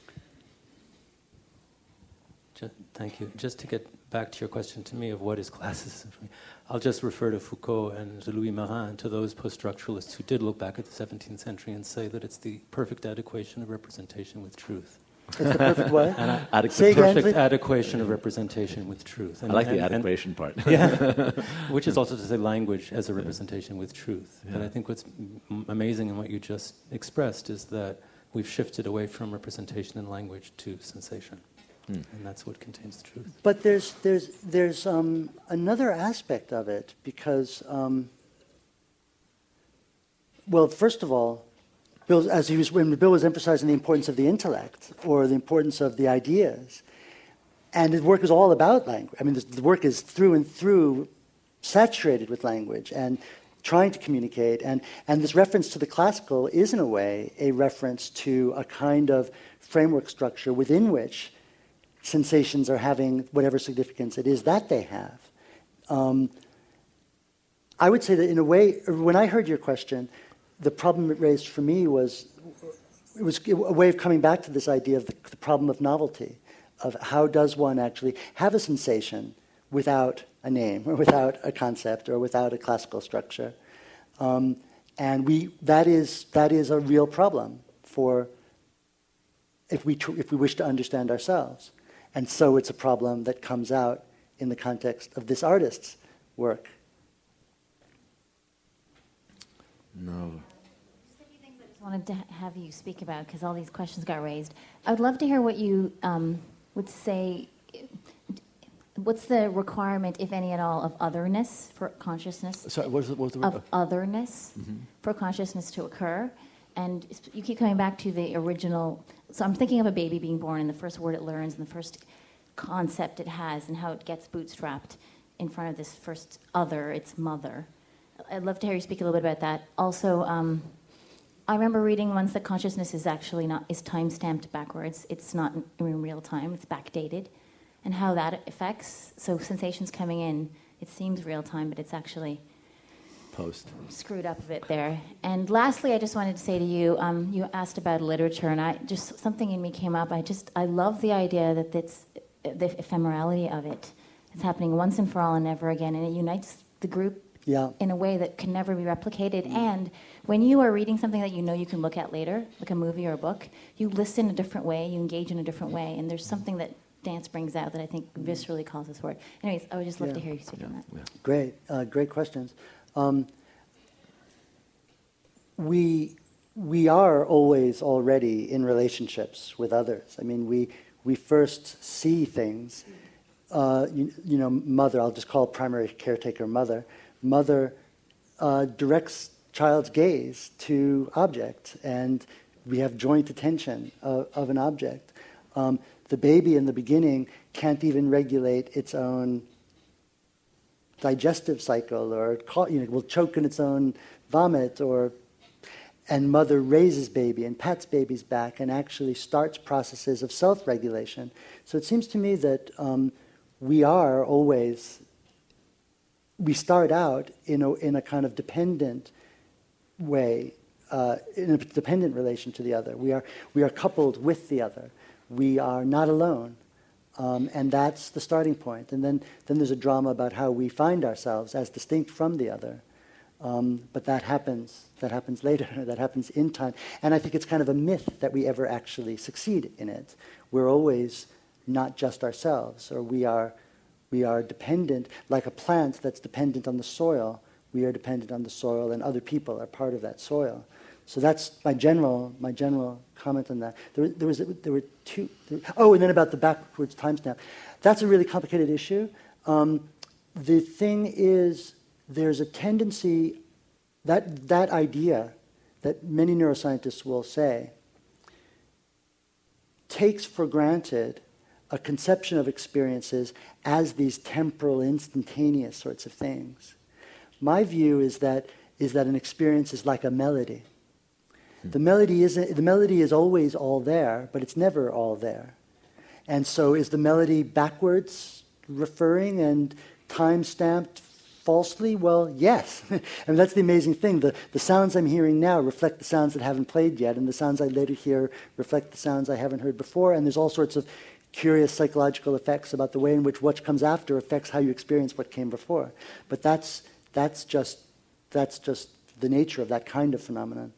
Just, thank you. Just to get back to your question to me of what is classicism for me, I'll just refer to Foucault and to Louis Marin, to those post-structuralists who did look back at the seventeenth century and say that it's the perfect adequation of representation with truth. It's the perfect what? And I, Adequ- the perfect again, adequation of representation with truth. And, I like and, the adequation and, part. Yeah, which is also to say language as a representation with truth. Yeah. But I think what's m- amazing in what you just expressed is that we've shifted away from representation and language to sensation. Mm. And that's what contains the truth. But there's there's there's um, another aspect of it, because, um, well, first of all, Bill, as he was when Bill was emphasizing the importance of the intellect or the importance of the ideas, and his work is all about language. I mean, the work is through and through saturated with language and trying to communicate, and and this reference to the classical is in a way a reference to a kind of framework structure within which sensations are having whatever significance it is that they have. Um, I would say that in a way, when I heard your question, the problem it raised for me was, it was a way of coming back to this idea of the, the problem of novelty, of how does one actually have a sensation without a name, or without a concept, or without a classical structure. Um, and we that is that is a real problem for if we tr- if we wish to understand ourselves. And so it's a problem that comes out in the context of this artist's work. No. Just a few things I just wanted to have you speak about, because all these questions got raised. I would love to hear what you um, would say. What's the requirement, if any at all, of otherness for consciousness? Sorry, what was the, what was the word? Of otherness mm-hmm. for consciousness to occur. And you keep coming back to the original. So I'm thinking of a baby being born, and the first word it learns, and the first concept it has, and how it gets bootstrapped in front of this first other, its mother. I'd love to hear you speak a little bit about that. Also, um, I remember reading once that consciousness is actually not is time-stamped backwards. It's not in real time. It's backdated, and how that affects. So sensations coming in, it seems real time, but it's actually post screwed up a bit there. And lastly, I just wanted to say to you, um, you asked about literature, and I just something in me came up. I just I love the idea that it's the ephemerality of it. It's happening once and for all and never again, and it unites the group yeah. in a way that can never be replicated. Mm. And when you are reading something that you know you can look at later, like a movie or a book, you listen a different way, you engage in a different way, and there's something that dance brings out that I think viscerally calls us for it. Anyways, I would just love yeah. to hear you speak yeah. on that. Yeah. Great, uh, great questions. Um, we we are always already in relationships with others. I mean, we we first see things. Uh, you, you know, mother. I'll just call primary caretaker mother. Mother uh, directs child's gaze to object, and we have joint attention of, of an object. Um, the baby in the beginning can't even regulate its own digestive cycle, or you know, will choke in its own vomit, or and mother raises baby and pats baby's back and actually starts processes of self-regulation. So it seems to me that um, we are always, we start out in a, in a kind of dependent way, uh, in a dependent relation to the other. We are, we are coupled with the other. We are not alone. Um, and that's the starting point. And then, then there's a drama about how we find ourselves as distinct from the other. Um, but that happens, that happens later, that happens in time. And I think it's kind of a myth that we ever actually succeed in it. We're always not just ourselves, or we are, we are dependent, like a plant that's dependent on the soil. We are dependent on the soil, and other people are part of that soil. So that's my general, my general comment on that. There, there was, there were two. There, oh, and then about the backwards time snap. That's a really complicated issue. Um, the thing is, there's a tendency, that that idea that many neuroscientists will say takes for granted a conception of experiences as these temporal, instantaneous sorts of things. My view is that is that an experience is like a melody. The melody isn't, the melody is always all there, but it's never all there. And so is the melody backwards referring and time-stamped falsely? Well, yes. I mean, that's the amazing thing. The, the sounds I'm hearing now reflect the sounds that haven't played yet, and the sounds I later hear reflect the sounds I haven't heard before, and there's all sorts of curious psychological effects about the way in which what comes after affects how you experience what came before. But that's, that's, just, that's just the nature of that kind of phenomenon.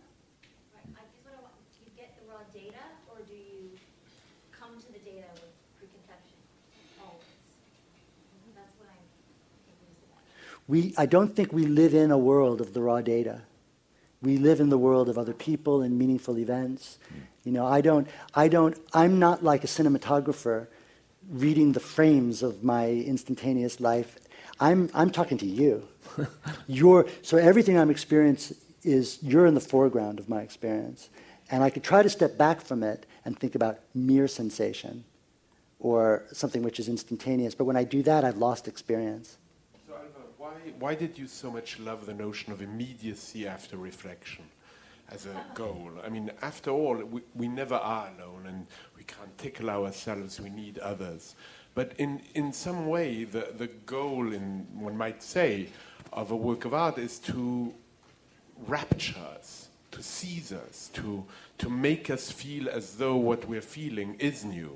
We, I don't think we live in a world of the raw data. We live in the world of other people and meaningful events. You know, I don't, I don't, I'm not like a cinematographer reading the frames of my instantaneous life. I'm, I'm talking to you. You're, so everything I'm experiencing is, you're in the foreground of my experience. And I could try to step back from it and think about mere sensation or something which is instantaneous. But when I do that, I've lost experience. Why, why did you so much love the notion of immediacy after reflection as a goal? I mean, after all, we, we never are alone, and we can't tickle ourselves, we need others. But in, in some way, the, the goal, in, one might say, of a work of art is to rapture us, to seize us, to, to make us feel as though what we're feeling is new.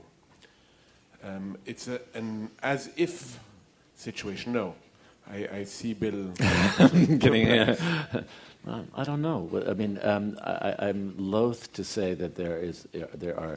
Um, it's a, an as-if situation. No. I, I see Bill. Getting, yeah. um, I don't know. I mean, um, I, I'm loath to say that there is there are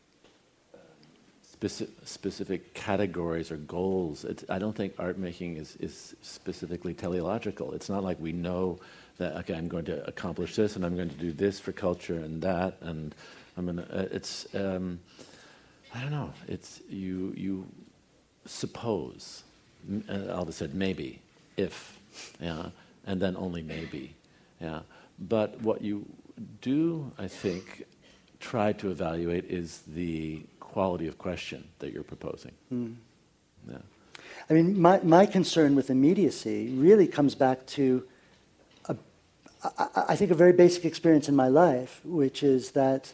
specific, specific categories or goals. It's, I don't think art making is, is specifically teleological. It's not like we know that, okay, I'm going to accomplish this and I'm going to do this for culture and that, and I'm going to. Uh, it's um, I don't know. It's you you suppose. Uh, Alva said maybe, if, yeah, and then only maybe, yeah. But what you do, I think, try to evaluate is the quality of question that you're proposing. Mm. Yeah. I mean, my, my concern with immediacy really comes back to, a, I, I think, a very basic experience in my life, which is that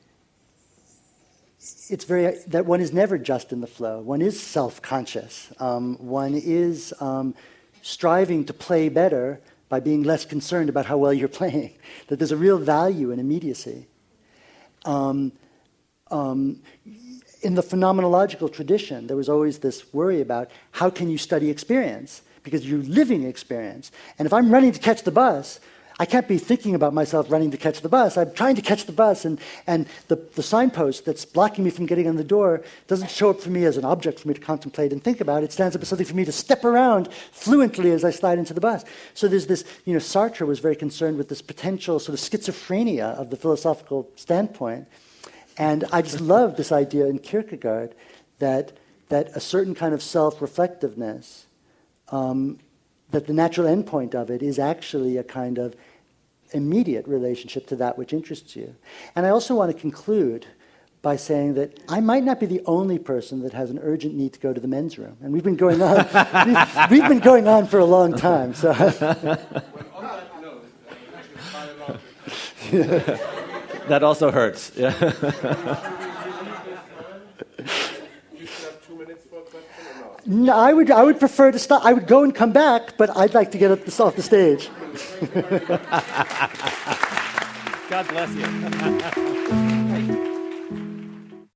it's very, that one is never just in the flow. One is self-conscious. Um, one is um, striving to play better by being less concerned about how well you're playing. That there's a real value in immediacy. Um, um, in the phenomenological tradition, there was always this worry about how can you study experience? Because you're living experience. And if I'm running to catch the bus, I can't be thinking about myself running to catch the bus. I'm trying to catch the bus, and, and the, the signpost that's blocking me from getting on the door doesn't show up for me as an object for me to contemplate and think about. It stands up as something for me to step around fluently as I slide into the bus. So there's this, you know, Sartre was very concerned with this potential sort of schizophrenia of the philosophical standpoint. And I just love this idea in Kierkegaard that, that a certain kind of self-reflectiveness, um, that the natural endpoint of it is actually a kind of immediate relationship to that which interests you. And I also want to conclude by saying that I might not be the only person that has an urgent need to go to the men's room. And we've been going on, we've, we've been going on for a long time. So. That also hurts. Yeah. No, I would, I would prefer to stop. I would go and come back, but I'd like to get up off the stage. God bless you.